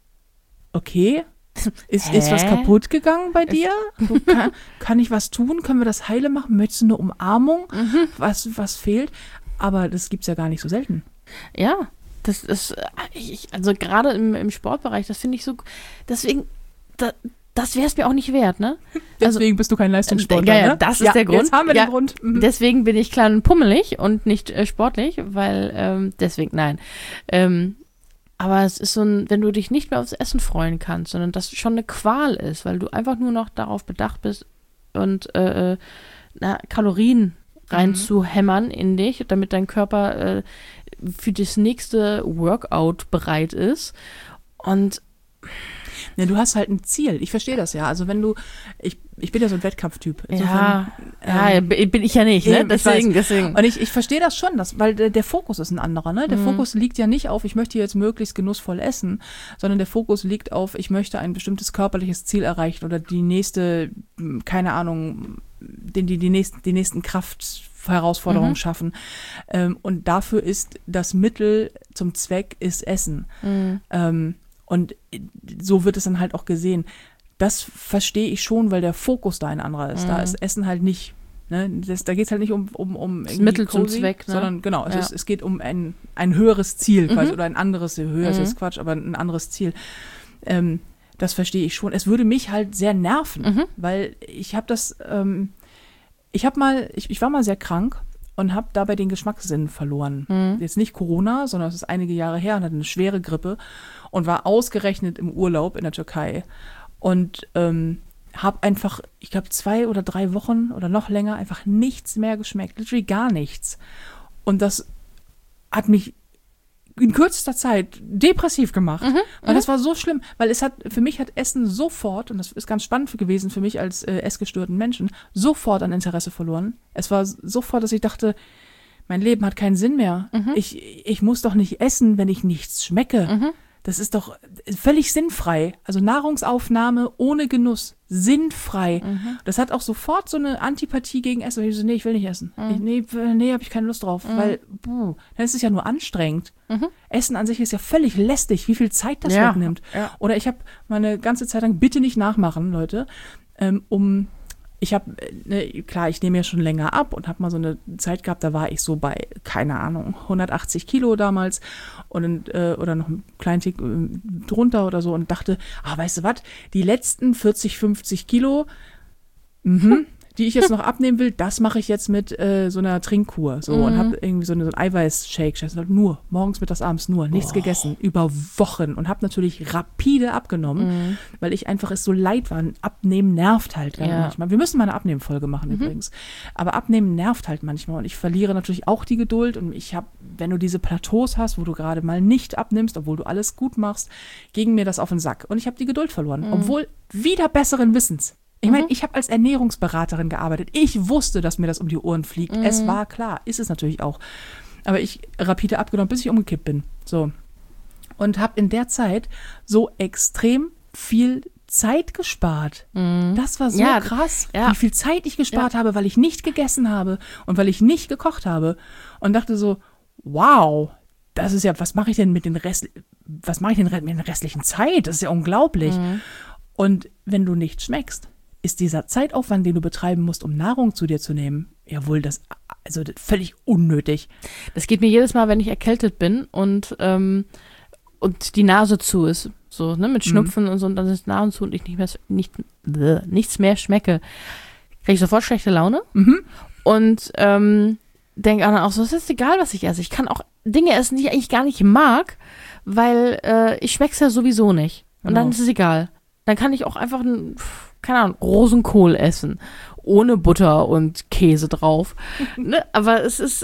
okay, ist was kaputt gegangen bei dir? Kann ich was tun? Können wir das heile machen? Möchtest du eine Umarmung? Was fehlt? Aber das gibt's ja gar nicht so selten.
Ja, das ist, also gerade im Sportbereich, das finde ich so, deswegen, das wäre es mir auch nicht wert, ne?
Deswegen bist du kein Leistungssportler,
ja,
ne?
Das ist der Grund.
Jetzt haben wir den Grund.
Deswegen bin ich klein und pummelig und nicht sportlich, weil, deswegen, nein. Aber es ist so wenn du dich nicht mehr aufs Essen freuen kannst, sondern das schon eine Qual ist, weil du einfach nur noch darauf bedacht bist und Kalorien reinzuhämmern in dich, damit dein Körper für das nächste Workout bereit ist. Und
ja, du hast halt ein Ziel. Ich verstehe das ja. Also wenn ich bin ja so ein Wettkampftyp.
Insofern, bin ich ja nicht, ne? Deswegen.
Und ich verstehe das schon, weil der Fokus ist ein anderer, ne? Der Fokus liegt ja nicht auf, ich möchte jetzt möglichst genussvoll essen, sondern der Fokus liegt auf, ich möchte ein bestimmtes körperliches Ziel erreichen oder die nächste, keine Ahnung, die nächsten Kraftherausforderungen schaffen. Und dafür ist das Mittel zum Zweck ist Essen. Und so wird es dann halt auch gesehen. Das verstehe ich schon, weil der Fokus da ein anderer ist. Da ist Essen halt nicht, ne, da geht es halt nicht um
das Mittel zum Zweck, ne?
Sondern genau, es geht um ein höheres Ziel quasi oder ein anderes, höher ist Quatsch, aber ein anderes Ziel. Das verstehe ich schon. Es würde mich halt sehr nerven, weil ich habe das, ich war mal sehr krank und habe dabei den Geschmackssinn verloren. Jetzt nicht Corona, sondern es ist einige Jahre her und hatte eine schwere Grippe und war ausgerechnet im Urlaub in der Türkei und habe einfach, ich glaube 2 oder 3 Wochen oder noch länger einfach nichts mehr geschmeckt, literally gar nichts. Und das hat mich in kürzester Zeit depressiv gemacht. Und das war so schlimm, weil für mich hat Essen sofort, und das ist ganz spannend gewesen für mich als essgestörten Menschen, sofort an Interesse verloren. Es war sofort, dass ich dachte, mein Leben hat keinen Sinn mehr. Ich muss doch nicht essen, wenn ich nichts schmecke. Das ist doch völlig sinnfrei. Also Nahrungsaufnahme ohne Genuss. Sinnfrei. Das hat auch sofort so eine Antipathie gegen Essen. Ich so, nee, ich will nicht essen. Nee, habe ich keine Lust drauf. Weil, dann ist es ja nur anstrengend. Essen an sich ist ja völlig lästig, wie viel Zeit das wegnimmt.
Ja.
Oder ich habe mal eine ganze Zeit lang, bitte nicht nachmachen, Leute, ich habe, klar, ich nehme ja schon länger ab und habe mal so eine Zeit gehabt, da war ich so bei, keine Ahnung, 180 Kilo damals oder noch einen kleinen Tick drunter oder so und dachte, weißt du was, die letzten 40, 50 Kilo, die ich jetzt noch abnehmen will, das mache ich jetzt mit so einer Trinkkur. So, und habe irgendwie so einen Eiweiß-Shake. Nur, morgens, mittags, abends nur, nichts gegessen, über Wochen. Und habe natürlich rapide abgenommen, weil ich einfach es so leid war. Abnehmen nervt halt manchmal. Wir müssen mal eine Abnehmen-Folge machen übrigens. Aber Abnehmen nervt halt manchmal. Und ich verliere natürlich auch die Geduld. Und wenn du diese Plateaus hast, wo du gerade mal nicht abnimmst, obwohl du alles gut machst, ging mir das auf den Sack. Und ich habe die Geduld verloren. Obwohl wieder besseren Wissens. Ich meine, ich habe als Ernährungsberaterin gearbeitet. Ich wusste, dass mir das um die Ohren fliegt. Es war klar, ist es natürlich auch. Aber ich rapide abgenommen, bis ich umgekippt bin. So. Und habe in der Zeit so extrem viel Zeit gespart. Das war so krass, wie viel Zeit ich gespart habe, weil ich nicht gegessen habe und weil ich nicht gekocht habe. Und dachte so, wow, das ist ja, was mache ich denn mit den restlichen Zeit? Das ist ja unglaublich. Und wenn du nicht schmeckst, ist dieser Zeitaufwand, den du betreiben musst, um Nahrung zu dir zu nehmen, jawohl, das völlig unnötig.
Das geht mir jedes Mal, wenn ich erkältet bin und die Nase zu ist, so, ne, mit Schnupfen und so, und dann ist die Nase zu und ich nichts mehr schmecke, kriege ich sofort schlechte Laune und denke auch so, es ist egal, was ich esse. Ich kann auch Dinge essen, die ich eigentlich gar nicht mag, weil ich schmeck's ja sowieso nicht. Und dann ist es egal. Dann kann ich auch einfach keine Ahnung, Rosenkohl essen. Ohne Butter und Käse drauf. Ne? Aber es ist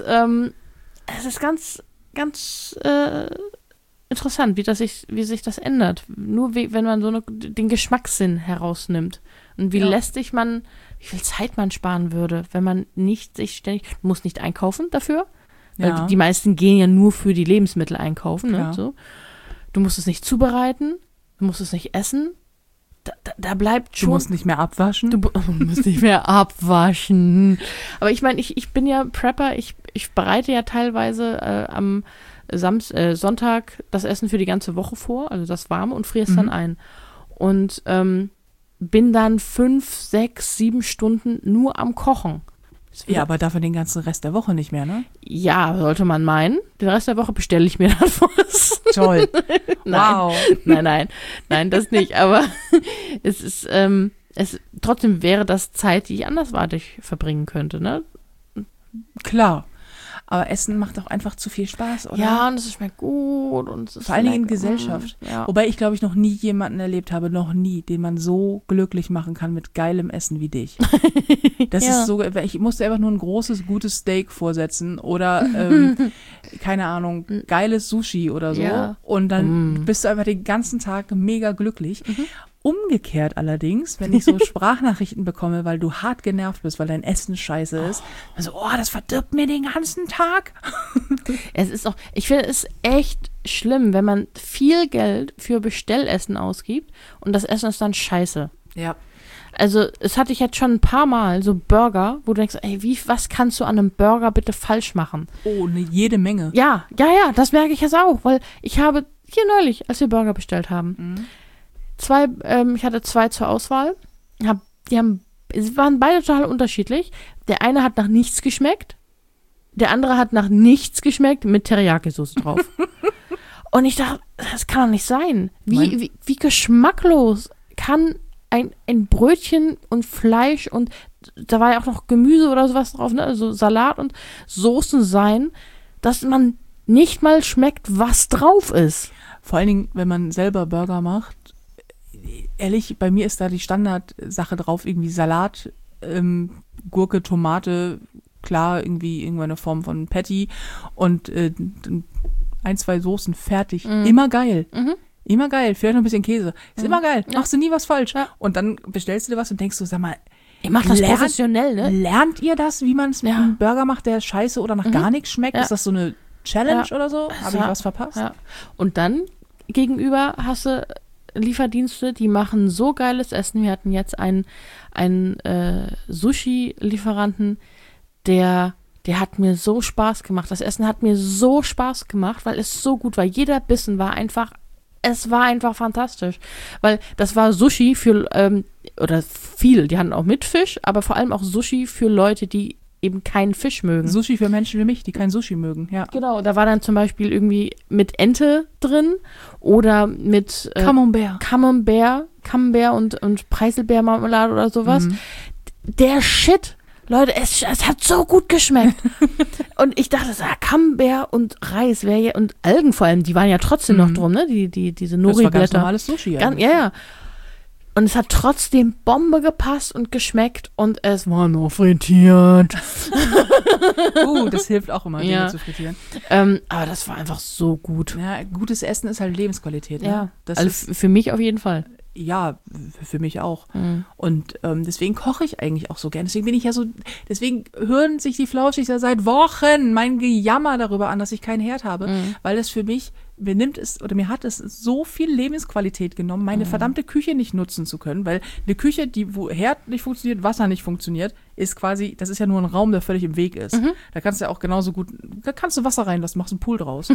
ganz, ganz interessant, wie sich das ändert. Nur wenn man den Geschmackssinn herausnimmt. Und wie viel Zeit man sparen würde, wenn man nicht sich ständig, du musst nicht einkaufen dafür. Weil die meisten gehen ja nur für die Lebensmittel einkaufen. Ne? So. Du musst es nicht zubereiten, du musst es nicht essen. Da bleibt schon.
Du musst nicht mehr abwaschen.
Du musst nicht mehr abwaschen. Aber ich meine, ich bin ja Prepper. Ich bereite ja teilweise am Sonntag das Essen für die ganze Woche vor, also das Warme, und friere es dann ein. Und bin dann 5, 6, 7 Stunden nur am Kochen.
Ja, aber dafür den ganzen Rest der Woche nicht mehr, ne?
Ja, sollte man meinen. Den Rest der Woche bestelle ich mir dann was.
Toll.
Wow. Nein, das nicht. Aber es ist, trotzdem wäre das Zeit, die ich andersweitig verbringen könnte, ne?
Klar. Aber Essen macht auch einfach zu viel Spaß, oder?
Ja, und es schmeckt gut. Und es ist
vor allen Dingen in Gesellschaft.
Ja.
Wobei ich, glaube ich, noch nie jemanden erlebt habe, den man so glücklich machen kann mit geilem Essen wie dich. Das ist so, ich musste einfach nur ein großes, gutes Steak vorsetzen oder, keine Ahnung, geiles Sushi oder so. Ja. Und dann bist du einfach den ganzen Tag mega glücklich. Umgekehrt allerdings, wenn ich so Sprachnachrichten bekomme, weil du hart genervt bist, weil dein Essen scheiße ist, also, das verdirbt mir den ganzen Tag.
Ich finde es echt schlimm, wenn man viel Geld für Bestellessen ausgibt und das Essen ist dann scheiße.
Ja.
Also, es hatte ich jetzt schon ein paar Mal, so Burger, wo du denkst, ey, was kannst du an einem Burger bitte falsch machen?
Oh, jede Menge.
Ja, das merke ich jetzt auch, weil ich habe hier neulich, als wir Burger bestellt haben, ich hatte 2 zur Auswahl. Sie waren beide total unterschiedlich. Der eine hat nach nichts geschmeckt. Der andere hat nach nichts geschmeckt mit Teriyaki-Soße drauf. Und ich dachte, das kann doch nicht sein. Wie geschmacklos kann ein Brötchen und Fleisch und da war ja auch noch Gemüse oder sowas drauf, ne? Also Salat und Soßen sein, dass man nicht mal schmeckt, was drauf ist.
Vor allen Dingen, wenn man selber Burger macht, ehrlich, bei mir ist da die Standardsache drauf, irgendwie Salat, Gurke, Tomate, klar, irgendwie irgendeine Form von Patty und 1, 2 Soßen, fertig. Immer geil. Immer geil. Vielleicht noch ein bisschen Käse. Ist immer geil. Machst du nie was falsch.
Ja.
Und dann bestellst du dir was und denkst so, sag mal,
Ihr macht das professionell, ne?
Lernt ihr das, wie man es mit einem Burger macht, der scheiße oder nach gar nichts schmeckt?
Ja.
Ist das so eine Challenge oder so? Habe ich was verpasst?
Ja. Und dann gegenüber hast du Lieferdienste, die machen so geiles Essen. Wir hatten jetzt einen Sushi-Lieferanten, der hat mir so Spaß gemacht. Das Essen hat mir so Spaß gemacht, weil es so gut war. Jeder Bissen war einfach fantastisch. Weil das war Sushi für, oder viel, die hatten auch mit Fisch, aber vor allem auch Sushi für Leute, die eben keinen Fisch mögen.
Sushi für Menschen wie mich, die keinen Sushi mögen, ja.
Genau, da war dann zum Beispiel irgendwie mit Ente drin oder mit Camembert und Preiselbeermarmelade oder sowas. Der Shit, Leute, es hat so gut geschmeckt. Und ich dachte, Camembert und Reis wäre ja, und Algen vor allem, die waren ja trotzdem noch drum, ne? Diese Nori-Blätter.
Das war ganz normales Sushi.
Ja. Und es hat trotzdem Bombe gepasst und geschmeckt und es war nur frittiert.
Das hilft auch immer, Dinge zu frittieren.
Aber das war einfach so gut.
Ja, gutes Essen ist halt Lebensqualität. Ne?
Ja,
das
also
ist,
für mich auf jeden Fall.
Ja, für mich auch. Und deswegen koche ich eigentlich auch so gern. Deswegen hören sich die Flauschig seit Wochen mein Gejammer darüber an, dass ich keinen Herd habe, weil es für mich, mir hat es so viel Lebensqualität genommen, meine verdammte Küche nicht nutzen zu können, weil eine Küche, wo Herd nicht funktioniert, Wasser nicht funktioniert, ist quasi, das ist ja nur ein Raum, der völlig im Weg ist. Da kannst du ja auch genauso gut, da kannst du Wasser reinlassen, machst einen Pool draus.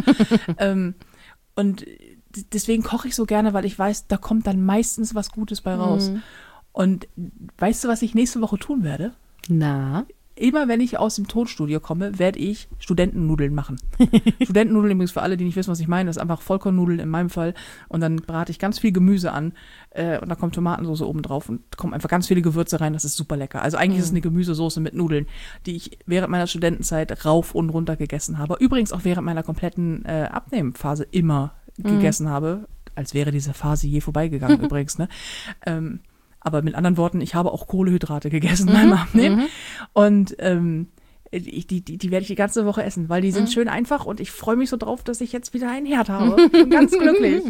Und deswegen koche ich so gerne, weil ich weiß, da kommt dann meistens was Gutes bei raus. Und weißt du, was ich nächste Woche tun werde?
Na?
Immer wenn ich aus dem Tonstudio komme, werde ich Studentennudeln machen. Studentennudeln übrigens für alle, die nicht wissen, was ich meine, das ist einfach Vollkornnudeln in meinem Fall. Und dann brate ich ganz viel Gemüse an und da kommt Tomatensauce oben drauf und kommen einfach ganz viele Gewürze rein. Das ist super lecker. Also eigentlich ist es eine Gemüsesoße mit Nudeln, die ich während meiner Studentenzeit rauf und runter gegessen habe. Übrigens auch während meiner kompletten Abnehmphase immer gegessen habe, als wäre diese Phase je vorbeigegangen übrigens, ne? Aber mit anderen Worten, ich habe auch Kohlenhydrate gegessen beim Abnehmen. Und die werde ich die ganze Woche essen, weil die sind schön einfach und ich freue mich so drauf, dass ich jetzt wieder einen Herd habe. Ich bin ganz glücklich.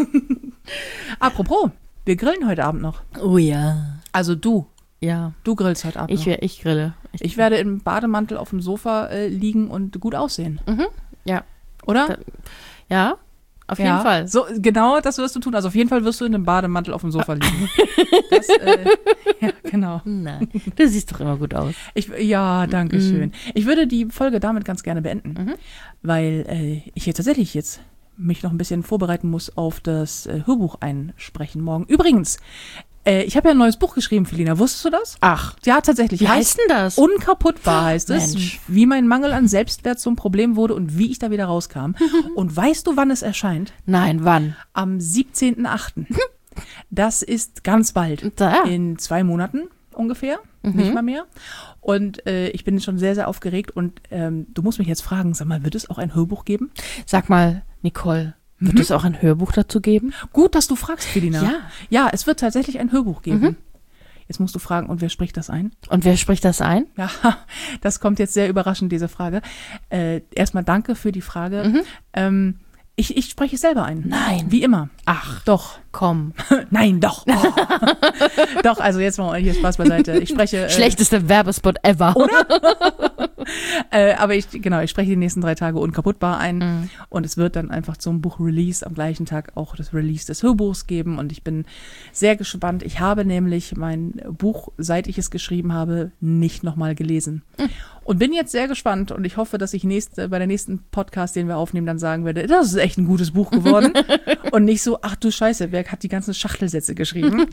Apropos, wir grillen heute Abend noch.
Oh ja.
Also du.
Ja.
Du grillst heute Abend noch.
Ich grille.
Ich werde im Bademantel auf dem Sofa liegen und gut aussehen.
Ja.
Oder?
Ja. Auf jeden Fall.
So, genau, das wirst du tun. Also auf jeden Fall wirst du in einem Bademantel auf dem Sofa liegen. Das, ja, genau.
Nein, du siehst doch immer gut aus.
Danke schön. Ich würde die Folge damit ganz gerne beenden, weil ich jetzt tatsächlich mich noch ein bisschen vorbereiten muss auf das Hörbuch einsprechen morgen. Übrigens, ich habe ja ein neues Buch geschrieben, Felina. Wusstest du das?
Ach.
Ja, tatsächlich.
Wie heißt denn das?
Unkaputtbar heißt es.
Mensch.
Wie mein Mangel an Selbstwert zum Problem wurde und wie ich da wieder rauskam. Und weißt du, wann es erscheint?
Nein, wann?
Am 17.8. Das ist ganz bald.
Da.
In 2 Monaten ungefähr. Nicht mal mehr. Und ich bin schon sehr, sehr aufgeregt. Und du musst mich jetzt fragen, sag mal, wird es auch ein Hörbuch geben?
Sag mal, Nicole, wird es auch ein Hörbuch dazu geben?
Gut, dass du fragst, Felina.
Ja.
Ja, es wird tatsächlich ein Hörbuch geben. Jetzt musst du fragen, und wer spricht das ein?
Und wer spricht das ein?
Ja, das kommt jetzt sehr überraschend, diese Frage. Erstmal danke für die Frage. Ich spreche es selber ein.
Nein.
Wie immer.
Ach,
Doch.
komm.
Nein, doch. Oh. Doch, also jetzt mal hier Spaß beiseite. Ich spreche...
Schlechtester Werbespot ever.
Oder? Aber ich spreche die nächsten 3 Tage unkaputtbar ein. Und es wird dann einfach zum Buch-Release am gleichen Tag auch das Release des Hörbuchs geben. Und ich bin sehr gespannt. Ich habe nämlich mein Buch, seit ich es geschrieben habe, nicht nochmal gelesen. Und bin jetzt sehr gespannt. Und ich hoffe, dass ich bei der nächsten Podcast, den wir aufnehmen, dann sagen werde, das ist echt ein gutes Buch geworden. Und nicht so, ach du Scheiße, wer hat die ganzen Schachtelsätze geschrieben?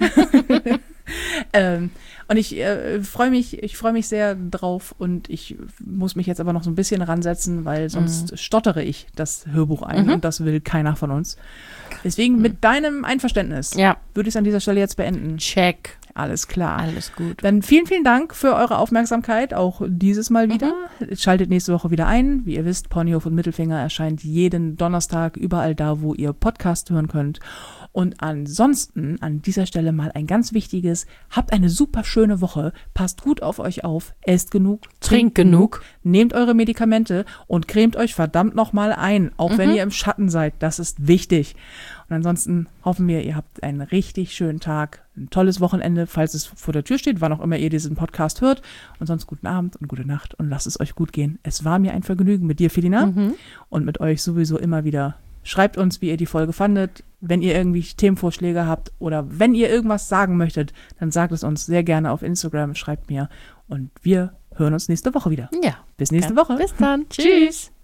Und ich freue mich sehr drauf und ich muss mich jetzt aber noch so ein bisschen ransetzen, weil sonst stottere ich das Hörbuch ein und das will keiner von uns. Deswegen mit deinem Einverständnis würde ich es an dieser Stelle jetzt beenden.
Check.
Alles klar.
Alles gut.
Dann vielen, vielen Dank für eure Aufmerksamkeit, auch dieses Mal wieder. Schaltet nächste Woche wieder ein. Wie ihr wisst, Ponyhof und Mittelfinger erscheint jeden Donnerstag überall da, wo ihr Podcast hören könnt. Und ansonsten an dieser Stelle mal ein ganz wichtiges, habt eine super schöne Woche, passt gut auf euch auf, esst genug,
Trinkt genug.
nehmt eure Medikamente und cremt euch verdammt nochmal ein, auch wenn ihr im Schatten seid, das ist wichtig. Und ansonsten hoffen wir, ihr habt einen richtig schönen Tag, ein tolles Wochenende, falls es vor der Tür steht, wann auch immer ihr diesen Podcast hört. Und sonst guten Abend und gute Nacht und lasst es euch gut gehen. Es war mir ein Vergnügen mit dir, Felina, und mit euch sowieso immer wieder. Schreibt uns, wie ihr die Folge fandet. Wenn ihr irgendwie Themenvorschläge habt oder wenn ihr irgendwas sagen möchtet, dann sagt es uns sehr gerne auf Instagram, schreibt mir und wir hören uns nächste Woche wieder.
Ja.
Bis nächste Woche.
Bis dann. Tschüss.